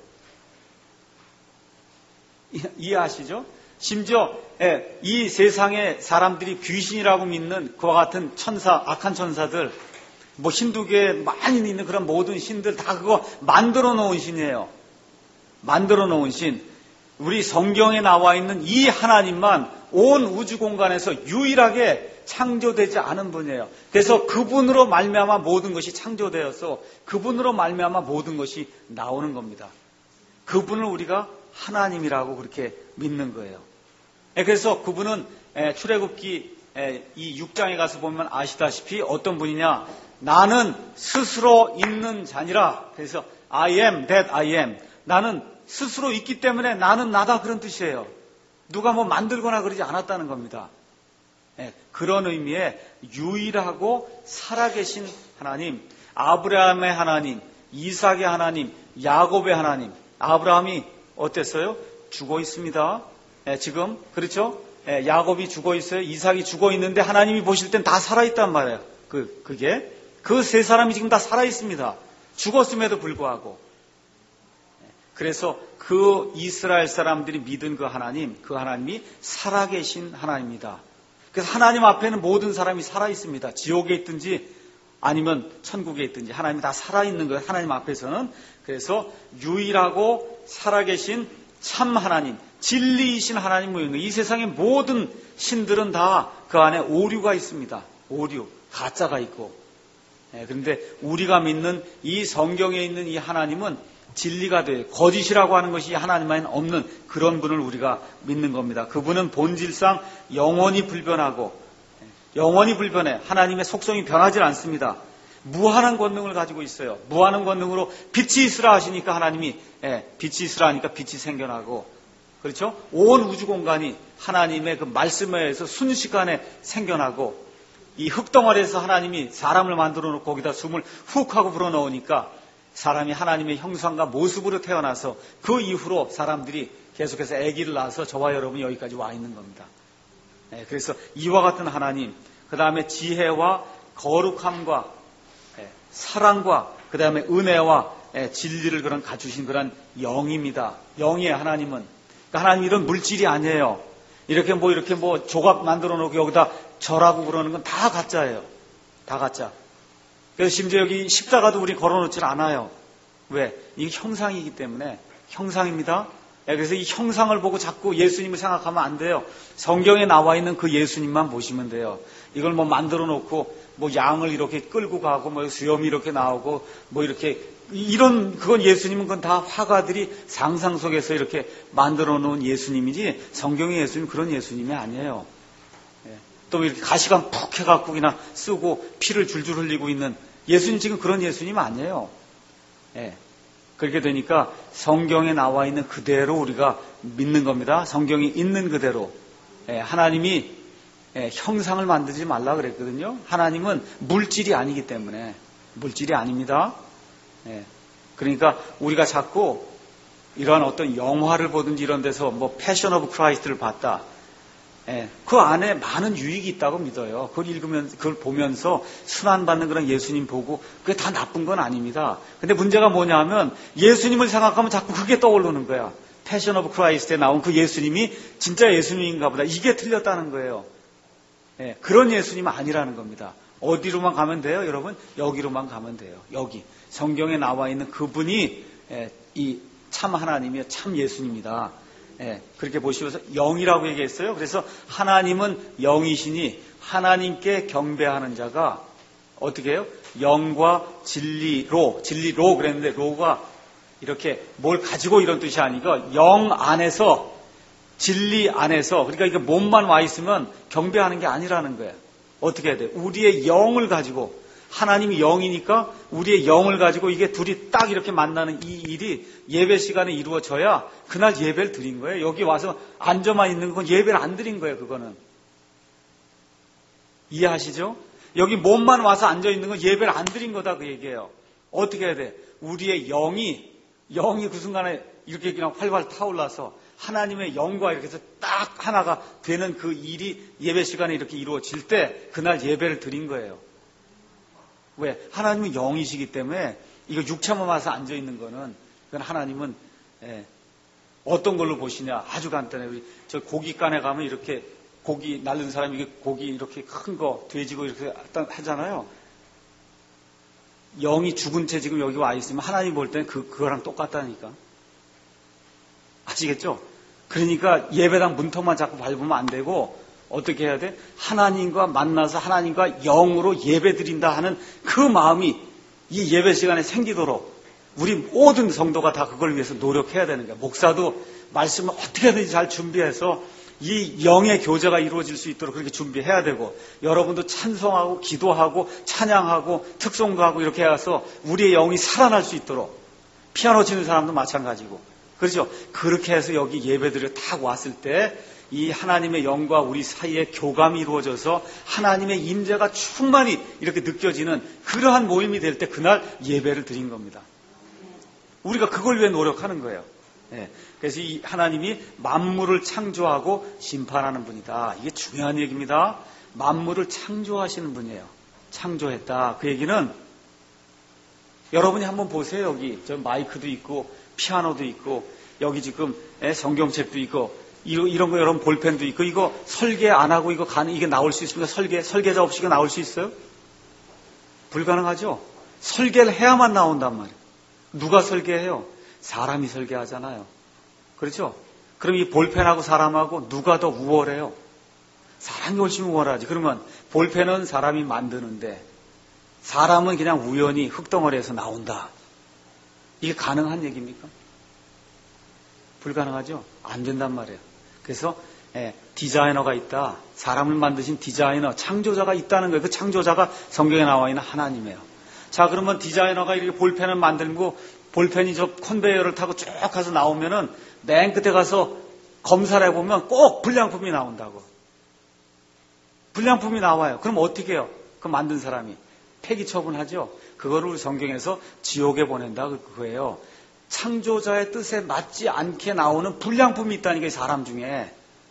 이해하시죠? 심지어 예, 이 세상에 사람들이 귀신이라고 믿는 그와 같은 천사, 악한 천사들, 뭐 힌두교에 많이 있는 그런 모든 신들 다 그거 만들어 놓은 신이에요. 만들어 놓은 신. 우리 성경에 나와 있는 이 하나님만 온 우주 공간에서 유일하게 창조되지 않은 분이에요. 그래서 그분으로 말미암아 모든 것이 창조되어서 그분으로 말미암아 모든 것이 나오는 겁니다. 그분을 우리가 하나님이라고 그렇게 믿는 거예요. 그래서 그분은 출애굽기 이 육 장에 가서 보면 아시다시피 어떤 분이냐? 나는 스스로 있는 자니라. 그래서 I am that I am. 나는 스스로 있기 때문에 나는 나다 그런 뜻이에요. 누가 뭐 만들거나 그러지 않았다는 겁니다. 네, 그런 의미의 유일하고 살아계신 하나님, 아브라함의 하나님, 이삭의 하나님, 야곱의 하나님. 아브라함이 어땠어요? 죽어 있습니다. 네, 지금 그렇죠? 네, 야곱이 죽어 있어요. 이삭이 죽어 있는데 하나님이 보실 땐 다 살아 있단 말이에요. 그 그게 그 세 사람이 지금 다 살아 있습니다. 죽었음에도 불구하고. 그래서 그 이스라엘 사람들이 믿은 그 하나님, 그 하나님이 살아계신 하나님입니다. 그래서 하나님 앞에는 모든 사람이 살아있습니다. 지옥에 있든지 아니면 천국에 있든지 하나님이 다 살아있는 거예요. 하나님 앞에서는. 그래서 유일하고 살아계신 참 하나님, 진리이신 하나님 모양이에요. 이 세상의 모든 신들은 다 그 안에 오류가 있습니다. 오류, 가짜가 있고. 그런데 우리가 믿는 이 성경에 있는 이 하나님은 진리가 돼요. 거짓이라고 하는 것이 하나님만은 없는 그런 분을 우리가 믿는 겁니다. 그분은 본질상 영원히 불변하고 영원히 불변해. 하나님의 속성이 변하지 않습니다. 무한한 권능을 가지고 있어요. 무한한 권능으로 빛이 있으라 하시니까 하나님이 예, 빛이 있으라 하니까 빛이 생겨나고, 그렇죠? 온 우주 공간이 하나님의 그 말씀에 의해서 순식간에 생겨나고, 이 흙덩어리에서 하나님이 사람을 만들어 놓고 거기다 숨을 훅 하고 불어넣으니까 사람이 하나님의 형상과 모습으로 태어나서 그 이후로 사람들이 계속해서 아기를 낳아서 저와 여러분이 여기까지 와 있는 겁니다. 예, 그래서 이와 같은 하나님, 그 다음에 지혜와 거룩함과 예, 사랑과 그 다음에 은혜와 예, 진리를 그런 갖추신 그런 영입니다. 영이에요. 하나님은. 그러니까 하나님 이런 물질이 아니에요. 이렇게 뭐 이렇게 뭐 조각 만들어 놓고 여기다 절하고 그러는 건 다 가짜예요. 다 가짜. 그래서 심지어 여기 십자가도 우리 걸어놓질 않아요. 왜? 이게 형상이기 때문에. 형상입니다. 그래서 이 형상을 보고 자꾸 예수님을 생각하면 안 돼요. 성경에 나와 있는 그 예수님만 보시면 돼요. 이걸 뭐 만들어 놓고 뭐 양을 이렇게 끌고 가고 뭐 수염이 이렇게 나오고 뭐 이렇게 이런 그건 예수님은 그건 다 화가들이 상상 속에서 이렇게 만들어 놓은 예수님이지 성경의 예수님 그런 예수님이 아니에요. 또 이렇게 가시관 푹 해갖고 그냥 쓰고 피를 줄줄 흘리고 있는 예수님 지금 그런 예수님 아니에요. 예. 그렇게 되니까 성경에 나와 있는 그대로 우리가 믿는 겁니다. 성경이 있는 그대로. 예. 하나님이 예. 형상을 만들지 말라 그랬거든요. 하나님은 물질이 아니기 때문에. 물질이 아닙니다. 예. 그러니까 우리가 자꾸 이러한 어떤 영화를 보든지 이런 데서 뭐 패션 오브 크라이스트를 봤다. 예, 그 안에 많은 유익이 있다고 믿어요. 그걸 읽으면, 그걸 보면서 순환받는 그런 예수님 보고, 그게 다 나쁜 건 아닙니다. 근데 문제가 뭐냐 하면, 예수님을 생각하면 자꾸 그게 떠오르는 거야. 패션 오브 크라이스트에 나온 그 예수님이 진짜 예수님인가 보다. 이게 틀렸다는 거예요. 예, 그런 예수님은 아니라는 겁니다. 어디로만 가면 돼요, 여러분? 여기로만 가면 돼요. 여기. 성경에 나와 있는 그분이, 예, 이 참 하나님이요, 참 예수님이다. 예, 그렇게 보시면서 영이라고 얘기했어요. 그래서 하나님은 영이시니 하나님께 경배하는 자가 어떻게 해요? 영과 진리로, 진리로 그랬는데 로가 이렇게 뭘 가지고 이런 뜻이 아니고 영 안에서, 진리 안에서, 그러니까 이게 몸만 와 있으면 경배하는 게 아니라는 거예요. 어떻게 해야 돼요? 우리의 영을 가지고, 하나님이 영이니까 우리의 영을 가지고 이게 둘이 딱 이렇게 만나는 이 일이 예배 시간에 이루어져야 그날 예배를 드린 거예요. 여기 와서 앉아만 있는 건 예배를 안 드린 거예요. 그거는. 이해하시죠? 여기 몸만 와서 앉아 있는 건 예배를 안 드린 거다 그 얘기예요. 어떻게 해야 돼? 우리의 영이 영이 그 순간에 이렇게 그냥 활활 타올라서 하나님의 영과 이렇게 해서 딱 하나가 되는 그 일이 예배 시간에 이렇게 이루어질 때 그날 예배를 드린 거예요. 왜? 하나님은 영이시기 때문에 이거 육체만 와서 앉아있는 거는 그건 하나님은 예, 어떤 걸로 보시냐? 아주 간단해요. 우리 저 고깃간에 가면 이렇게 고기 날른 사람이 이게 고기 이렇게 큰 거 돼지고 이렇게 하잖아요. 영이 죽은 채 지금 여기 와 있으면 하나님 볼 때는 그, 그거랑 똑같다니까. 아시겠죠? 그러니까 예배당 문턱만 자꾸 밟으면 안 되고 어떻게 해야 돼? 하나님과 만나서 하나님과 영으로 예배 드린다 하는 그 마음이 이 예배 시간에 생기도록 우리 모든 성도가 다 그걸 위해서 노력해야 되는 거야. 목사도 말씀을 어떻게든지 잘 준비해서 이 영의 교제가 이루어질 수 있도록 그렇게 준비해야 되고, 여러분도 찬송하고 기도하고 찬양하고 특송가하고 이렇게 해서 우리의 영이 살아날 수 있도록, 피아노 치는 사람도 마찬가지고, 그렇죠? 그렇게 해서 여기 예배드려 딱 왔을 때 이 하나님의 영과 우리 사이에 교감이 이루어져서 하나님의 임재가 충만히 이렇게 느껴지는 그러한 모임이 될 때 그날 예배를 드린 겁니다. 우리가 그걸 위해 노력하는 거예요. 네. 그래서 이 하나님이 만물을 창조하고 심판하는 분이다. 이게 중요한 얘기입니다. 만물을 창조하시는 분이에요. 창조했다. 그 얘기는 여러분이 한번 보세요. 여기 저 마이크도 있고 피아노도 있고 여기 지금 성경책도 있고 이런 거 여러분 볼펜도 있고 이거 설계 안 하고 이거 가는 이게 나올 수 있습니까? 설계 설계자 없이 이거 나올 수 있어요? 불가능하죠. 설계를 해야만 나온단 말이에요. 누가 설계해요? 사람이 설계하잖아요. 그렇죠? 그럼 이 볼펜하고 사람하고 누가 더 우월해요? 사람이 훨씬 우월하지. 그러면 볼펜은 사람이 만드는데 사람은 그냥 우연히 흙덩어리에서 나온다. 이게 가능한 얘기입니까? 불가능하죠? 안 된단 말이에요. 그래서 예, 디자이너가 있다. 사람을 만드신 디자이너, 창조자가 있다는 거예요. 그 창조자가 성경에 나와 있는 하나님이에요. 자, 그러면 디자이너가 이렇게 볼펜을 만들고 볼펜이 저 컨베이어를 타고 쭉 가서 나오면은 맨 끝에 가서 검사를 해보면 꼭 불량품이 나온다고. 불량품이 나와요. 그럼 어떻게 해요? 그 만든 사람이 폐기 처분하죠. 그거를 성경에서 지옥에 보낸다 그거예요. 창조자의 뜻에 맞지 않게 나오는 불량품이 있다니까 사람 중에.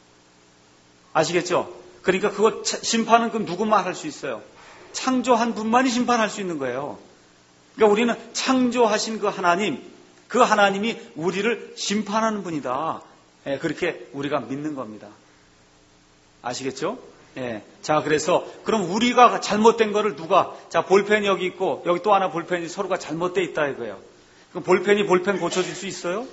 아시겠죠? 그러니까 그거 심판은 그럼 누구만 할 수 있어요? 창조한 분만이 심판할 수 있는 거예요. 그러니까 우리는 창조하신 그 하나님, 그 하나님이 우리를 심판하는 분이다. 예, 그렇게 우리가 믿는 겁니다. 아시겠죠? 예. 자, 그래서 그럼 우리가 잘못된 거를 누가, 자, 볼펜이 여기 있고 여기 또 하나 볼펜이 서로가 잘못돼 있다 이거예요. 그럼 볼펜이 볼펜 고쳐줄 수 있어요?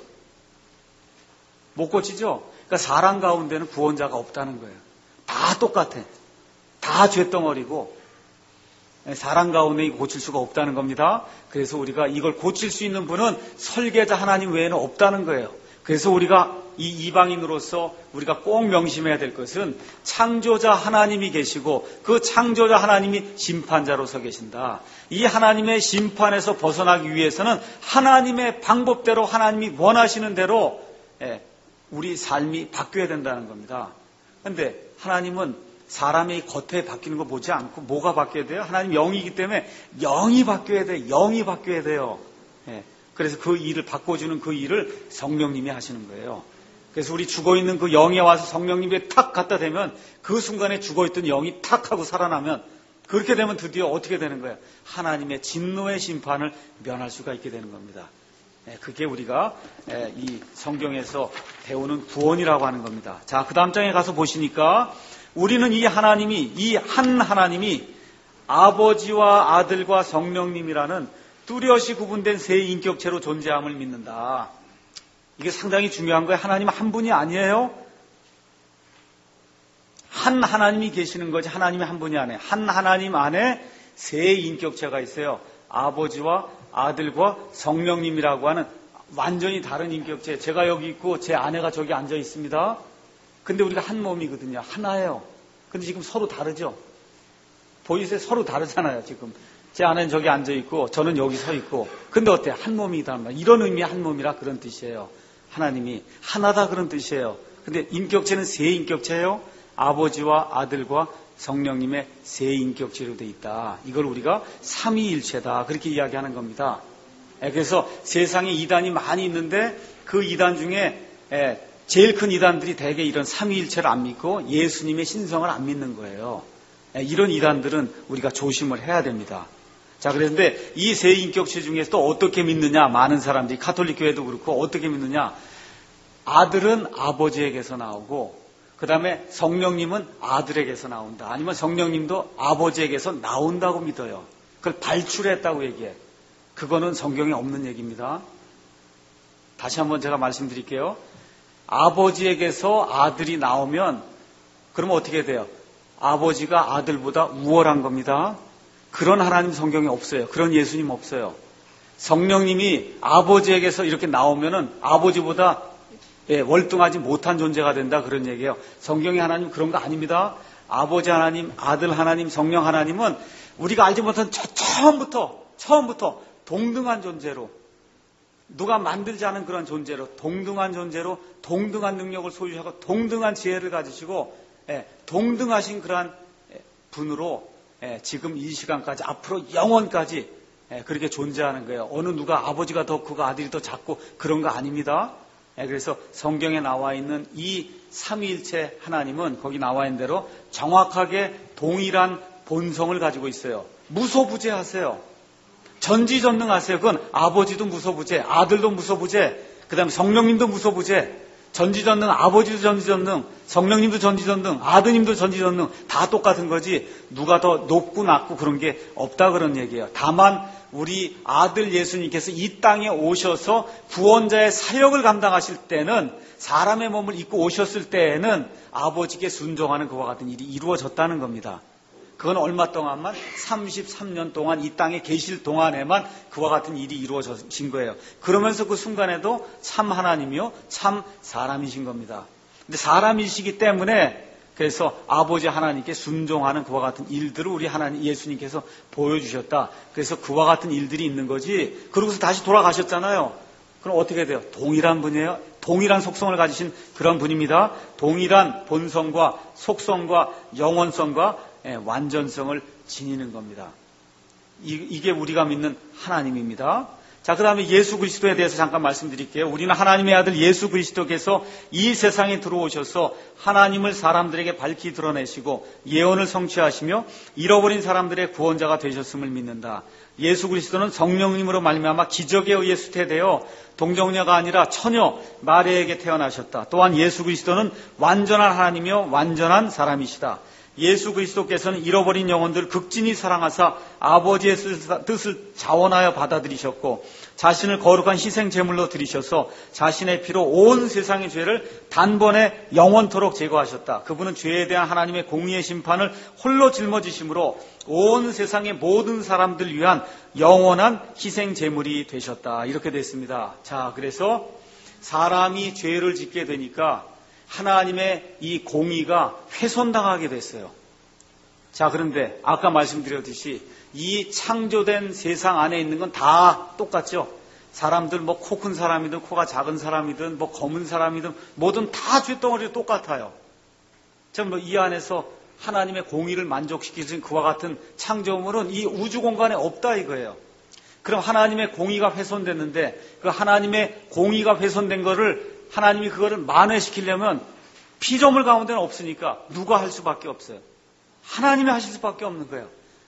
못 고치죠? 그러니까 사람 가운데는 구원자가 없다는 거예요. 다 똑같아. 다 죄덩어리고 사람 가운데 고칠 수가 없다는 겁니다. 그래서 우리가 이걸 고칠 수 있는 분은 설계자 하나님 외에는 없다는 거예요. 그래서 우리가 이 이방인으로서 우리가 꼭 명심해야 될 것은 창조자 하나님이 계시고 그 창조자 하나님이 심판자로 서 계신다. 이 하나님의 심판에서 벗어나기 위해서는 하나님의 방법대로 하나님이 원하시는 대로 우리 삶이 바뀌어야 된다는 겁니다. 그런데 하나님은 사람의 겉에 바뀌는 거 보지 않고 뭐가 바뀌어야 돼요? 하나님 영이기 때문에 영이 바뀌어야 돼요. 영이 바뀌어야 돼요. 그래서 그 일을 바꿔주는 그 일을 성령님이 하시는 거예요. 그래서 우리 죽어있는 그 영에 와서 성령님이 탁 갖다 대면 그 순간에 죽어있던 영이 탁 하고 살아나면 그렇게 되면 드디어 어떻게 되는 거예요? 하나님의 진노의 심판을 면할 수가 있게 되는 겁니다. 그게 우리가 이 성경에서 배우는 구원이라고 하는 겁니다. 자, 그 다음 장에 가서 보시니까 우리는 이 하나님이, 이 한 하나님이 아버지와 아들과 성령님이라는 뚜렷이 구분된 세 인격체로 존재함을 믿는다. 이게 상당히 중요한 거예요. 하나님 한 분이 아니에요. 한 하나님이 계시는 거지 하나님이 한 분이 아니에요. 한 하나님 안에 세 인격체가 있어요. 아버지와 아들과 성령님이라고 하는 완전히 다른 인격체. 제가 여기 있고 제 아내가 저기 앉아 있습니다. 근데 우리가 한 몸이거든요. 하나예요. 근데 지금 서로 다르죠. 보이세요? 서로 다르잖아요. 지금 제 아내는 저기 앉아 있고 저는 여기 서 있고. 근데 어때요? 한 몸이다. 이런 의미의 한 몸이라 그런 뜻이에요. 하나님이 하나다 그런 뜻이에요. 근데 인격체는 세 인격체예요. 아버지와 아들과 성령님의 세 인격체로 돼 있다. 이걸 우리가 삼위일체다. 그렇게 이야기하는 겁니다. 그래서 세상에 이단이 많이 있는데 그 이단 중에 제일 큰 이단들이 대개 이런 삼위일체를 안 믿고 예수님의 신성을 안 믿는 거예요. 이런 이단들은 우리가 조심을 해야 됩니다. 자, 그런데 이 세 인격체 중에서 또 어떻게 믿느냐? 많은 사람들이 가톨릭 교회도 그렇고 어떻게 믿느냐? 아들은 아버지에게서 나오고 그 다음에 성령님은 아들에게서 나온다. 아니면 성령님도 아버지에게서 나온다고 믿어요. 그걸 발출했다고 얘기해. 그거는 성경에 없는 얘기입니다. 다시 한번 제가 말씀드릴게요. 아버지에게서 아들이 나오면 그러면 어떻게 돼요? 아버지가 아들보다 우월한 겁니다. 그런 하나님 성경에 없어요. 그런 예수님 없어요. 성령님이 아버지에게서 이렇게 나오면은 아버지보다 예, 월등하지 못한 존재가 된다 그런 얘기예요. 성경의 하나님 그런 거 아닙니다. 아버지 하나님, 아들 하나님, 성령 하나님은 우리가 알지 못한 저 처음부터 처음부터 동등한 존재로 누가 만들지 않은 그런 존재로 동등한 존재로 동등한 능력을 소유하고 동등한 지혜를 가지시고 예, 동등하신 그러한 분으로 예, 지금 이 시간까지 앞으로 영원까지 예, 그렇게 존재하는 거예요. 어느 누가 아버지가 더 크고 아들이 더 작고 그런 거 아닙니다. 예, 그래서 성경에 나와 있는 이 삼위일체 하나님은 거기 나와 있는 대로 정확하게 동일한 본성을 가지고 있어요. 무소부재하세요. 전지전능하세요. 그건 아버지도 무소부재, 아들도 무소부재, 그 다음에 성령님도 무소부재. 전지전능, 아버지도 전지전능, 성령님도 전지전능, 아드님도 전지전능, 다 똑같은 거지 누가 더 높고 낮고 그런 게 없다 그런 얘기예요. 다만 우리 아들 예수님께서 이 땅에 오셔서 구원자의 사역을 감당하실 때는, 사람의 몸을 입고 오셨을 때에는 아버지께 순종하는 그와 같은 일이 이루어졌다는 겁니다. 그건 얼마 동안만? 삼십삼 년 동안 이 땅에 계실 동안에만 그와 같은 일이 이루어진 거예요. 그러면서 그 순간에도 참 하나님이요 참 사람이신 겁니다. 근데 사람이시기 때문에 그래서 아버지 하나님께 순종하는 그와 같은 일들을 우리 하나님 예수님께서 보여주셨다. 그래서 그와 같은 일들이 있는 거지. 그러고서 다시 돌아가셨잖아요. 그럼 어떻게 돼요? 동일한 분이에요. 동일한 속성을 가지신 그런 분입니다. 동일한 본성과 속성과 영원성과 완전성을 지니는 겁니다. 이게 우리가 믿는 하나님입니다. 자, 그 다음에 예수 그리스도에 대해서 잠깐 말씀드릴게요. 우리는 하나님의 아들 예수 그리스도께서 이 세상에 들어오셔서 하나님을 사람들에게 밝히 드러내시고 예언을 성취하시며 잃어버린 사람들의 구원자가 되셨음을 믿는다. 예수 그리스도는 성령님으로 말미암아 기적에 의해 수태되어 동정녀가 아니라 처녀 마리아에게 태어나셨다. 또한 예수 그리스도는 완전한 하나님이며 완전한 사람이시다. 예수 그리스도께서는 잃어버린 영혼들을 극진히 사랑하사 아버지의 뜻을 자원하여 받아들이셨고 자신을 거룩한 희생 제물로 드리셔서 자신의 피로 온 세상의 죄를 단번에 영원토록 제거하셨다. 그분은 죄에 대한 하나님의 공의의 심판을 홀로 짊어지심으로 온 세상의 모든 사람들 위한 영원한 희생 제물이 되셨다. 이렇게 됐습니다. 자, 그래서 사람이 죄를 짓게 되니까 하나님의 이 공의가 훼손당하게 됐어요. 자, 그런데 아까 말씀드렸듯이 이 창조된 세상 안에 있는 건 다 똑같죠. 사람들 뭐 코 큰 사람이든 코가 작은 사람이든 뭐 검은 사람이든 뭐든 다 쇳덩어리 똑같아요. 참 뭐 이 안에서 하나님의 공의를 만족시키신 그와 같은 창조물은 이 우주 공간에 없다 이거예요. 그럼 하나님의 공의가 훼손됐는데 그 하나님의 공의가 훼손된 거를 하나님이 그거를 만회시키려면 피조물 가운데는 없으니까 누가 할 수밖에 없어요. 하나님이 하실 수밖에 없는 거예요.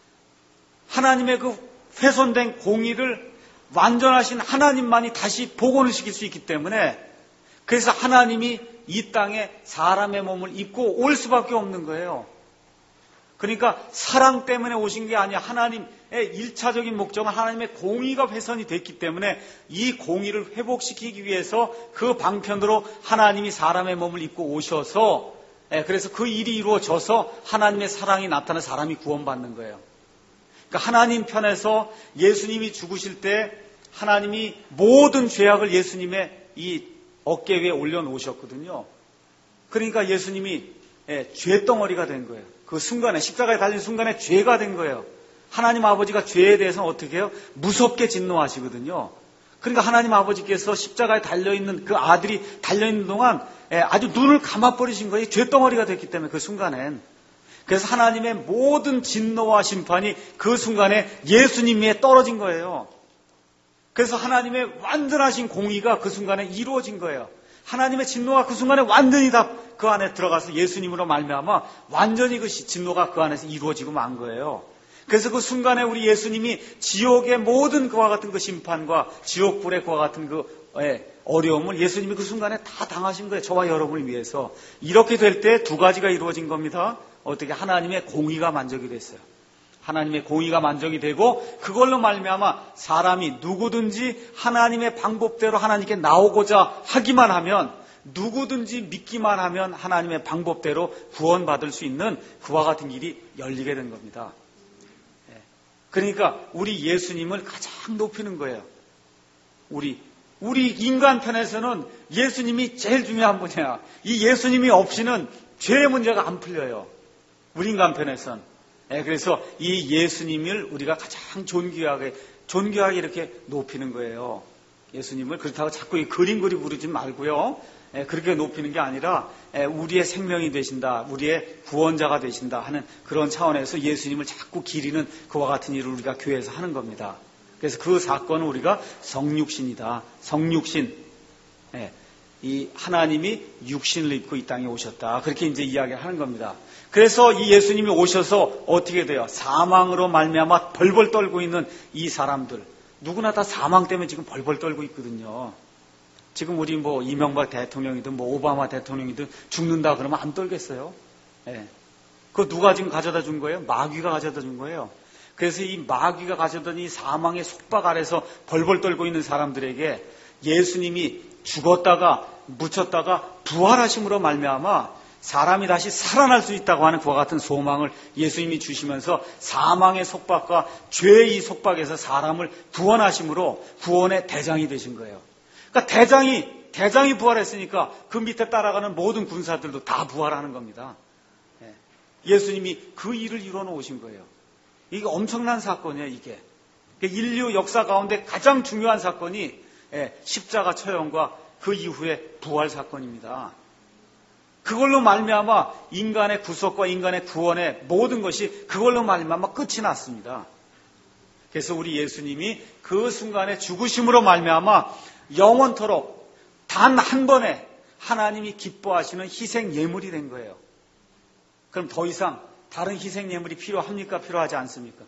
하나님의 그 훼손된 공의를 완전하신 하나님만이 다시 복원을 시킬 수 있기 때문에 그래서 하나님이 이 땅에 사람의 몸을 입고 올 수밖에 없는 거예요. 그러니까 사랑 때문에 오신 게 아니야. 하나님의 일차적인 목적은 하나님의 공의가 훼손이 됐기 때문에 이 공의를 회복시키기 위해서 그 방편으로 하나님이 사람의 몸을 입고 오셔서 그래서 그 일이 이루어져서 하나님의 사랑이 나타나 사람이 구원받는 거예요. 그러니까 하나님 편에서 예수님이 죽으실 때 하나님이 모든 죄악을 예수님의 이 어깨 위에 올려놓으셨거든요. 그러니까 예수님이 죄덩어리가 된 거예요. 그 순간에 십자가에 달린 순간에 죄가 된 거예요. 하나님 아버지가 죄에 대해서는 어떻게 해요? 무섭게 진노하시거든요. 그러니까 하나님 아버지께서 십자가에 달려있는 그 아들이 달려있는 동안 아주 눈을 감아버리신 거예요. 죄덩어리가 됐기 때문에 그 순간엔. 그래서 하나님의 모든 진노와 심판이 그 순간에 예수님 위에 떨어진 거예요. 그래서 하나님의 완전하신 공의가 그 순간에 이루어진 거예요. 하나님의 진노가 그 순간에 완전히 다 그 안에 들어가서 예수님으로 말미암아 완전히 그 진노가 그 안에서 이루어지고 만 거예요. 그래서 그 순간에 우리 예수님이 지옥의 모든 그와 같은 그 심판과 지옥불의 그와 같은 그 어려움을 예수님이 그 순간에 다 당하신 거예요. 저와 여러분을 위해서. 이렇게 될 때 두 가지가 이루어진 겁니다. 어떻게 하나님의 공의가 만족이 됐어요. 하나님의 공의가 만족이 되고 그걸로 말미암아 사람이 누구든지 하나님의 방법대로 하나님께 나오고자 하기만 하면 누구든지 믿기만 하면 하나님의 방법대로 구원받을 수 있는 그와 같은 길이 열리게 된 겁니다. 그러니까 우리 예수님을 가장 높이는 거예요. 우리 우리 인간 편에서는 예수님이 제일 중요한 분이야. 이 예수님이 없이는 죄의 문제가 안 풀려요. 우리 인간 편에서는. 그래서 이 예수님을 우리가 가장 존귀하게 존귀하게 이렇게 높이는 거예요. 예수님을 그렇다고 자꾸 이 그림 그리 부르지 말고요. 그렇게 높이는 게 아니라 우리의 생명이 되신다, 우리의 구원자가 되신다 하는 그런 차원에서 예수님을 자꾸 기리는 그와 같은 일을 우리가 교회에서 하는 겁니다. 그래서 그 사건은 우리가 성육신이다. 성육신. 이 하나님이 육신을 입고 이 땅에 오셨다. 그렇게 이제 이야기를 하는 겁니다. 그래서 이 예수님이 오셔서 어떻게 돼요? 사망으로 말미암아 벌벌 떨고 있는 이 사람들, 누구나 다 사망 때문에 지금 벌벌 떨고 있거든요. 지금 우리 뭐 이명박 대통령이든 뭐 오바마 대통령이든 죽는다 그러면 안 떨겠어요? 예. 그거 누가 지금 가져다 준 거예요? 마귀가 가져다 준 거예요. 그래서 이 마귀가 가져다 준 이 사망의 속박 아래서 벌벌 떨고 있는 사람들에게 예수님이 죽었다가 묻혔다가 부활하심으로 말미암아 사람이 다시 살아날 수 있다고 하는 그와 같은 소망을 예수님이 주시면서 사망의 속박과 죄의 이 속박에서 사람을 구원하심으로 구원의 대장이 되신 거예요. 그러니까 대장이 대장이 부활했으니까 그 밑에 따라가는 모든 군사들도 다 부활하는 겁니다. 예수님이 그 일을 이루어 놓으신 거예요. 이게 엄청난 사건이에요, 이게. 인류 역사 가운데 가장 중요한 사건이 십자가 처형과 그 이후의 부활 사건입니다. 그걸로 말미암아 인간의 구속과 인간의 구원의 모든 것이 그걸로 말미암아 끝이 났습니다. 그래서 우리 예수님이 그 순간에 죽으심으로 말미암아 영원토록 단 한 번에 하나님이 기뻐하시는 희생 예물이 된 거예요. 그럼 더 이상 다른 희생 예물이 필요합니까? 필요하지 않습니까?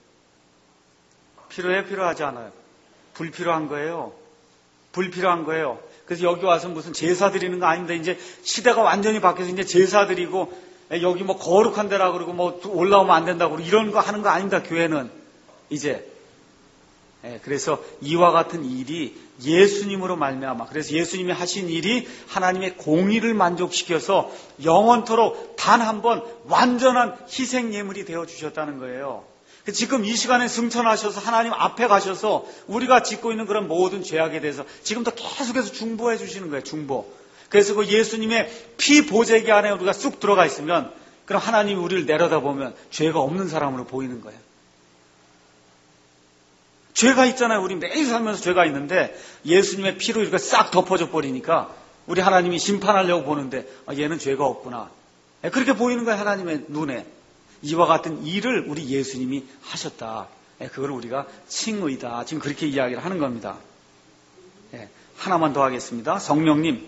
필요해? 필요하지 않아요? 불필요한 거예요. 불필요한 거예요. 그래서 여기 와서 무슨 제사 드리는 거 아닙니다. 이제 시대가 완전히 바뀌어서 이제 제사 드리고 여기 뭐 거룩한 데라 그러고 뭐 올라오면 안 된다고 그러고 이런 거 하는 거 아닙니다. 교회는 이제. 그래서 이와 같은 일이 예수님으로 말미암아, 그래서 예수님이 하신 일이 하나님의 공의를 만족시켜서 영원토록 단 한 번 완전한 희생 예물이 되어 주셨다는 거예요. 지금 이 시간에 승천하셔서 하나님 앞에 가셔서 우리가 짓고 있는 그런 모든 죄악에 대해서 지금도 계속해서 중보해 주시는 거예요. 중보. 그래서 그 예수님의 피 보재기 안에 우리가 쑥 들어가 있으면 그럼 하나님이 우리를 내려다보면 죄가 없는 사람으로 보이는 거예요. 죄가 있잖아요. 우리 매일 살면서 죄가 있는데 예수님의 피로 이렇게 싹 덮어져 버리니까 우리 하나님이 심판하려고 보는데 아, 얘는 죄가 없구나. 그렇게 보이는 거예요. 하나님의 눈에. 이와 같은 일을 우리 예수님이 하셨다. 그걸 우리가 칭의다. 지금 그렇게 이야기를 하는 겁니다. 하나만 더 하겠습니다. 성령님.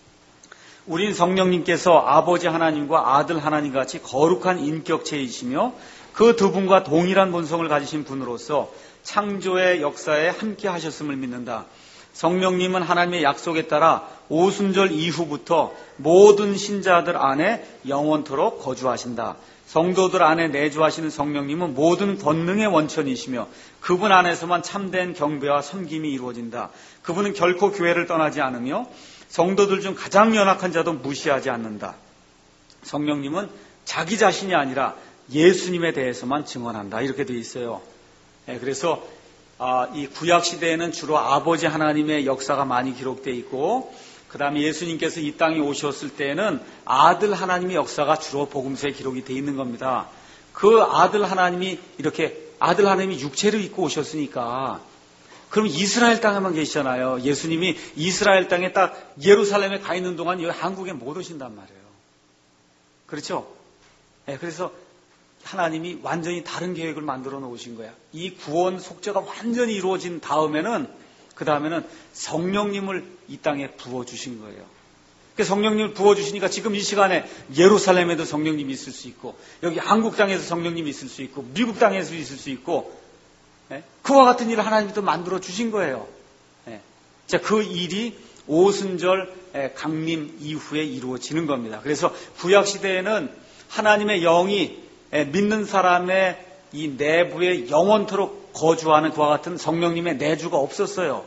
우린 성령님께서 아버지 하나님과 아들 하나님 같이 거룩한 인격체이시며 그 두 분과 동일한 본성을 가지신 분으로서 창조의 역사에 함께 하셨음을 믿는다. 성령님은 하나님의 약속에 따라 오순절 이후부터 모든 신자들 안에 영원토록 거주하신다. 성도들 안에 내주하시는 성령님은 모든 권능의 원천이시며 그분 안에서만 참된 경배와 섬김이 이루어진다. 그분은 결코 교회를 떠나지 않으며 성도들 중 가장 연약한 자도 무시하지 않는다. 성령님은 자기 자신이 아니라 예수님에 대해서만 증언한다. 이렇게 되어 있어요. 네, 그래서 아, 이 구약 시대에는 주로 아버지 하나님의 역사가 많이 기록되어 있고 그 다음에 예수님께서 이 땅에 오셨을 때는 아들 하나님의 역사가 주로 복음서에 기록이 되어 있는 겁니다. 그 아들 하나님이 이렇게 아들 하나님이 육체를 입고 오셨으니까 그럼 이스라엘 땅에만 계시잖아요. 예수님이 이스라엘 땅에 딱 예루살렘에 가 있는 동안 여기 한국에 못 오신단 말이에요. 그렇죠? 네, 그래서 하나님이 완전히 다른 계획을 만들어 놓으신 거야. 이 구원 속죄가 완전히 이루어진 다음에는 그 다음에는 성령님을 이 땅에 부어주신 거예요. 성령님을 부어주시니까 지금 이 시간에 예루살렘에도 성령님이 있을 수 있고 여기 한국 땅에서 성령님이 있을 수 있고 미국 땅에서 있을 수 있고 네? 그와 같은 일을 하나님이 또 만들어 주신 거예요. 네. 자, 그 일이 오순절 강림 이후에 이루어지는 겁니다. 그래서 구약시대에는 하나님의 영이 믿는 사람의 이 내부에 영원토록 거주하는 그와 같은 성령님의 내주가 없었어요.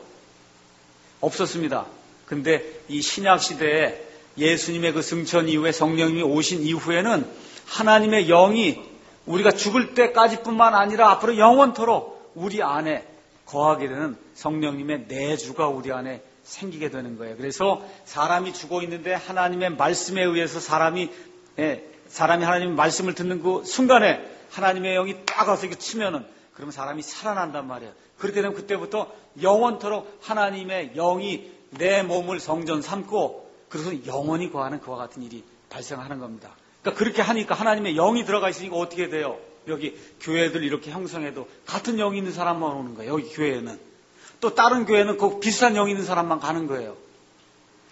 없었습니다. 근데 이 신약 시대에 예수님의 그 승천 이후에 성령님이 오신 이후에는 하나님의 영이 우리가 죽을 때까지뿐만 아니라 앞으로 영원토록 우리 안에 거하게 되는 성령님의 내주가 우리 안에 생기게 되는 거예요. 그래서 사람이 죽어 있는데 하나님의 말씀에 의해서 사람이 예, 사람이 하나님의 말씀을 듣는 그 순간에 하나님의 영이 딱 와서 이렇게 치면은 그러면 사람이 살아난단 말이에요. 그렇게 되면 그때부터 영원토록 하나님의 영이 내 몸을 성전 삼고 그래서 영원히 거하는 그와 같은 일이 발생하는 겁니다. 그러니까 그렇게 하니까 하나님의 영이 들어가 있으니까 어떻게 돼요? 여기 교회들 이렇게 형성해도 같은 영이 있는 사람만 오는 거예요. 여기 교회에는. 또 다른 교회는 그 비슷한 영이 있는 사람만 가는 거예요.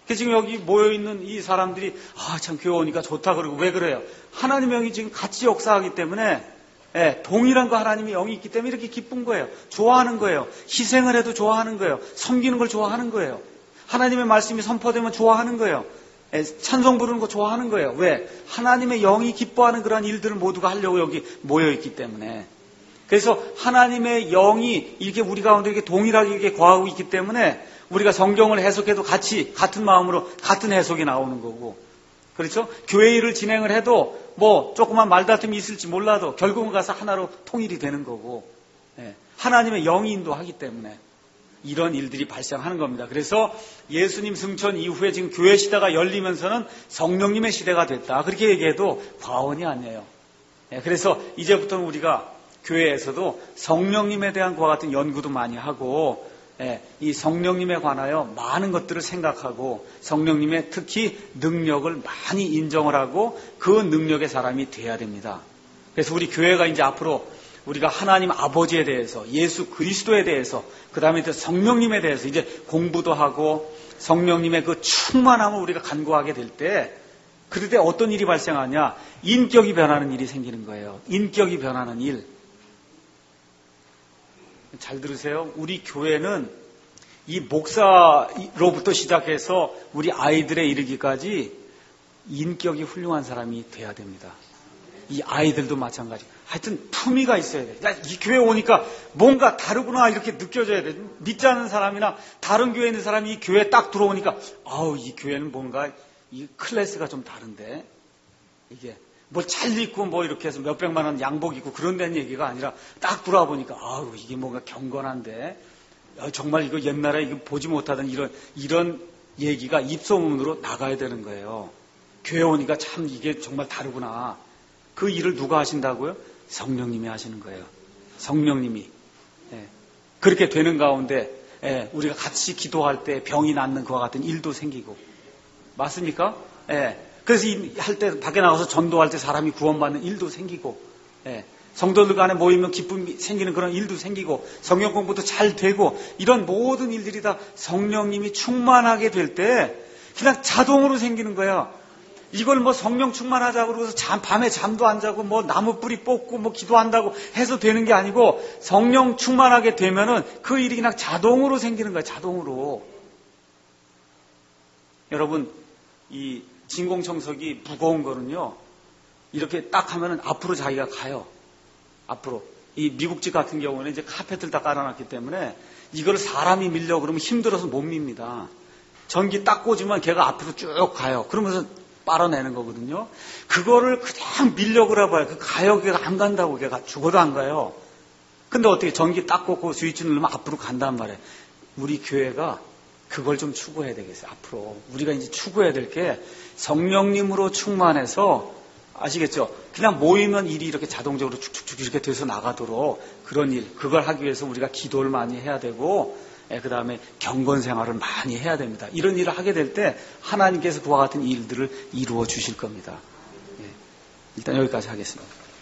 지금 여기 모여있는 이 사람들이, 아, 참 교회 오니까 좋다 그러고 왜 그래요? 하나님의 영이 지금 같이 역사하기 때문에, 예, 동일한 거 하나님의 영이 있기 때문에 이렇게 기쁜 거예요. 좋아하는 거예요. 희생을 해도 좋아하는 거예요. 섬기는 걸 좋아하는 거예요. 하나님의 말씀이 선포되면 좋아하는 거예요. 예, 찬송 부르는 거 좋아하는 거예요. 왜? 하나님의 영이 기뻐하는 그런 일들을 모두가 하려고 여기 모여있기 때문에. 그래서 하나님의 영이 이렇게 우리 가운데 이렇게 동일하게 이렇게 거하고 있기 때문에 우리가 성경을 해석해도 같이 같은 마음으로 같은 해석이 나오는 거고, 그렇죠? 교회 일을 진행을 해도 뭐 조그만 말다툼이 있을지 몰라도 결국은 가서 하나로 통일이 되는 거고, 예, 하나님의 영이 인도하기 때문에 이런 일들이 발생하는 겁니다. 그래서 예수님 승천 이후에 지금 교회 시대가 열리면서는 성령님의 시대가 됐다, 그렇게 얘기해도 과언이 아니에요. 예, 그래서 이제부터는 우리가 교회에서도 성령님에 대한 그와 같은 연구도 많이 하고, 예, 이 성령님에 관하여 많은 것들을 생각하고 성령님의 특히 능력을 많이 인정을 하고 그 능력의 사람이 돼야 됩니다. 그래서 우리 교회가 이제 앞으로 우리가 하나님 아버지에 대해서, 예수 그리스도에 대해서, 그 다음에 성령님에 대해서 이제 공부도 하고 성령님의 그 충만함을 우리가 간구하게 될 때, 그럴 때 어떤 일이 발생하냐? 인격이 변하는 일이 생기는 거예요. 인격이 변하는 일. 잘 들으세요. 우리 교회는 이 목사로부터 시작해서 우리 아이들에 이르기까지 인격이 훌륭한 사람이 돼야 됩니다. 이 아이들도 마찬가지. 하여튼 품위가 있어야 돼. 야, 이 교회 오니까 뭔가 다르구나 이렇게 느껴져야 돼. 믿지 않는 사람이나 다른 교회에 있는 사람이 이 교회에 딱 들어오니까, 아우, 이 교회는 뭔가 이 클래스가 좀 다른데, 이게 뭐 잘 입고 뭐 이렇게 해서 몇백만 원 양복 입고 그런 데는 얘기가 아니라 딱 들어와 보니까, 아우, 이게 뭔가 경건한데, 야, 정말 이거 옛날에 이거 보지 못하던 이런 이런 얘기가 입소문으로 나가야 되는 거예요. 교회 오니까 참 이게 정말 다르구나. 그 일을 누가 하신다고요? 성령님이 하시는 거예요. 성령님이. 예. 그렇게 되는 가운데, 예, 우리가 같이 기도할 때 병이 낫는 그와 같은 일도 생기고. 맞습니까? 예. 그래서 할 때 밖에 나가서 전도할 때 사람이 구원받는 일도 생기고, 예. 성도들 간에 모이면 기쁨이 생기는 그런 일도 생기고, 성경 공부도 잘 되고, 이런 모든 일들이 다 성령님이 충만하게 될 때 그냥 자동으로 생기는 거야. 이걸 뭐 성령 충만하자고 그러고서 잠, 밤에 잠도 안 자고 뭐 나무 뿌리 뽑고 뭐 기도한다고 해서 되는 게 아니고, 성령 충만하게 되면은 그 일이 그냥 자동으로 생기는 거야. 자동으로. 여러분, 이 진공청소기 무거운 거는요, 이렇게 딱 하면은 앞으로 자기가 가요. 앞으로. 이 미국집 같은 경우는 이제 카펫을 다 깔아놨기 때문에 이걸 사람이 밀려고 그러면 힘들어서 못 밉니다. 전기 딱 꽂으면 걔가 앞으로 쭉 가요. 그러면서 빨아내는 거거든요. 그거를 그냥 밀려고 그래봐요. 그 가요. 걔가 안 간다고. 걔가 죽어도 안 가요. 근데 어떻게 전기 딱 꽂고 스위치 누르면 앞으로 간단 말이에요. 우리 교회가 그걸 좀 추구해야 되겠어요. 앞으로 우리가 이제 추구해야 될 게 성령님으로 충만해서, 아시겠죠? 그냥 모이면 일이 이렇게 자동적으로 축축축 이렇게 돼서 나가도록 그런 일, 그걸 하기 위해서 우리가 기도를 많이 해야 되고, 예, 그 다음에 경건 생활을 많이 해야 됩니다. 이런 일을 하게 될 때 하나님께서 그와 같은 일들을 이루어 주실 겁니다. 예, 일단 여기까지 하겠습니다.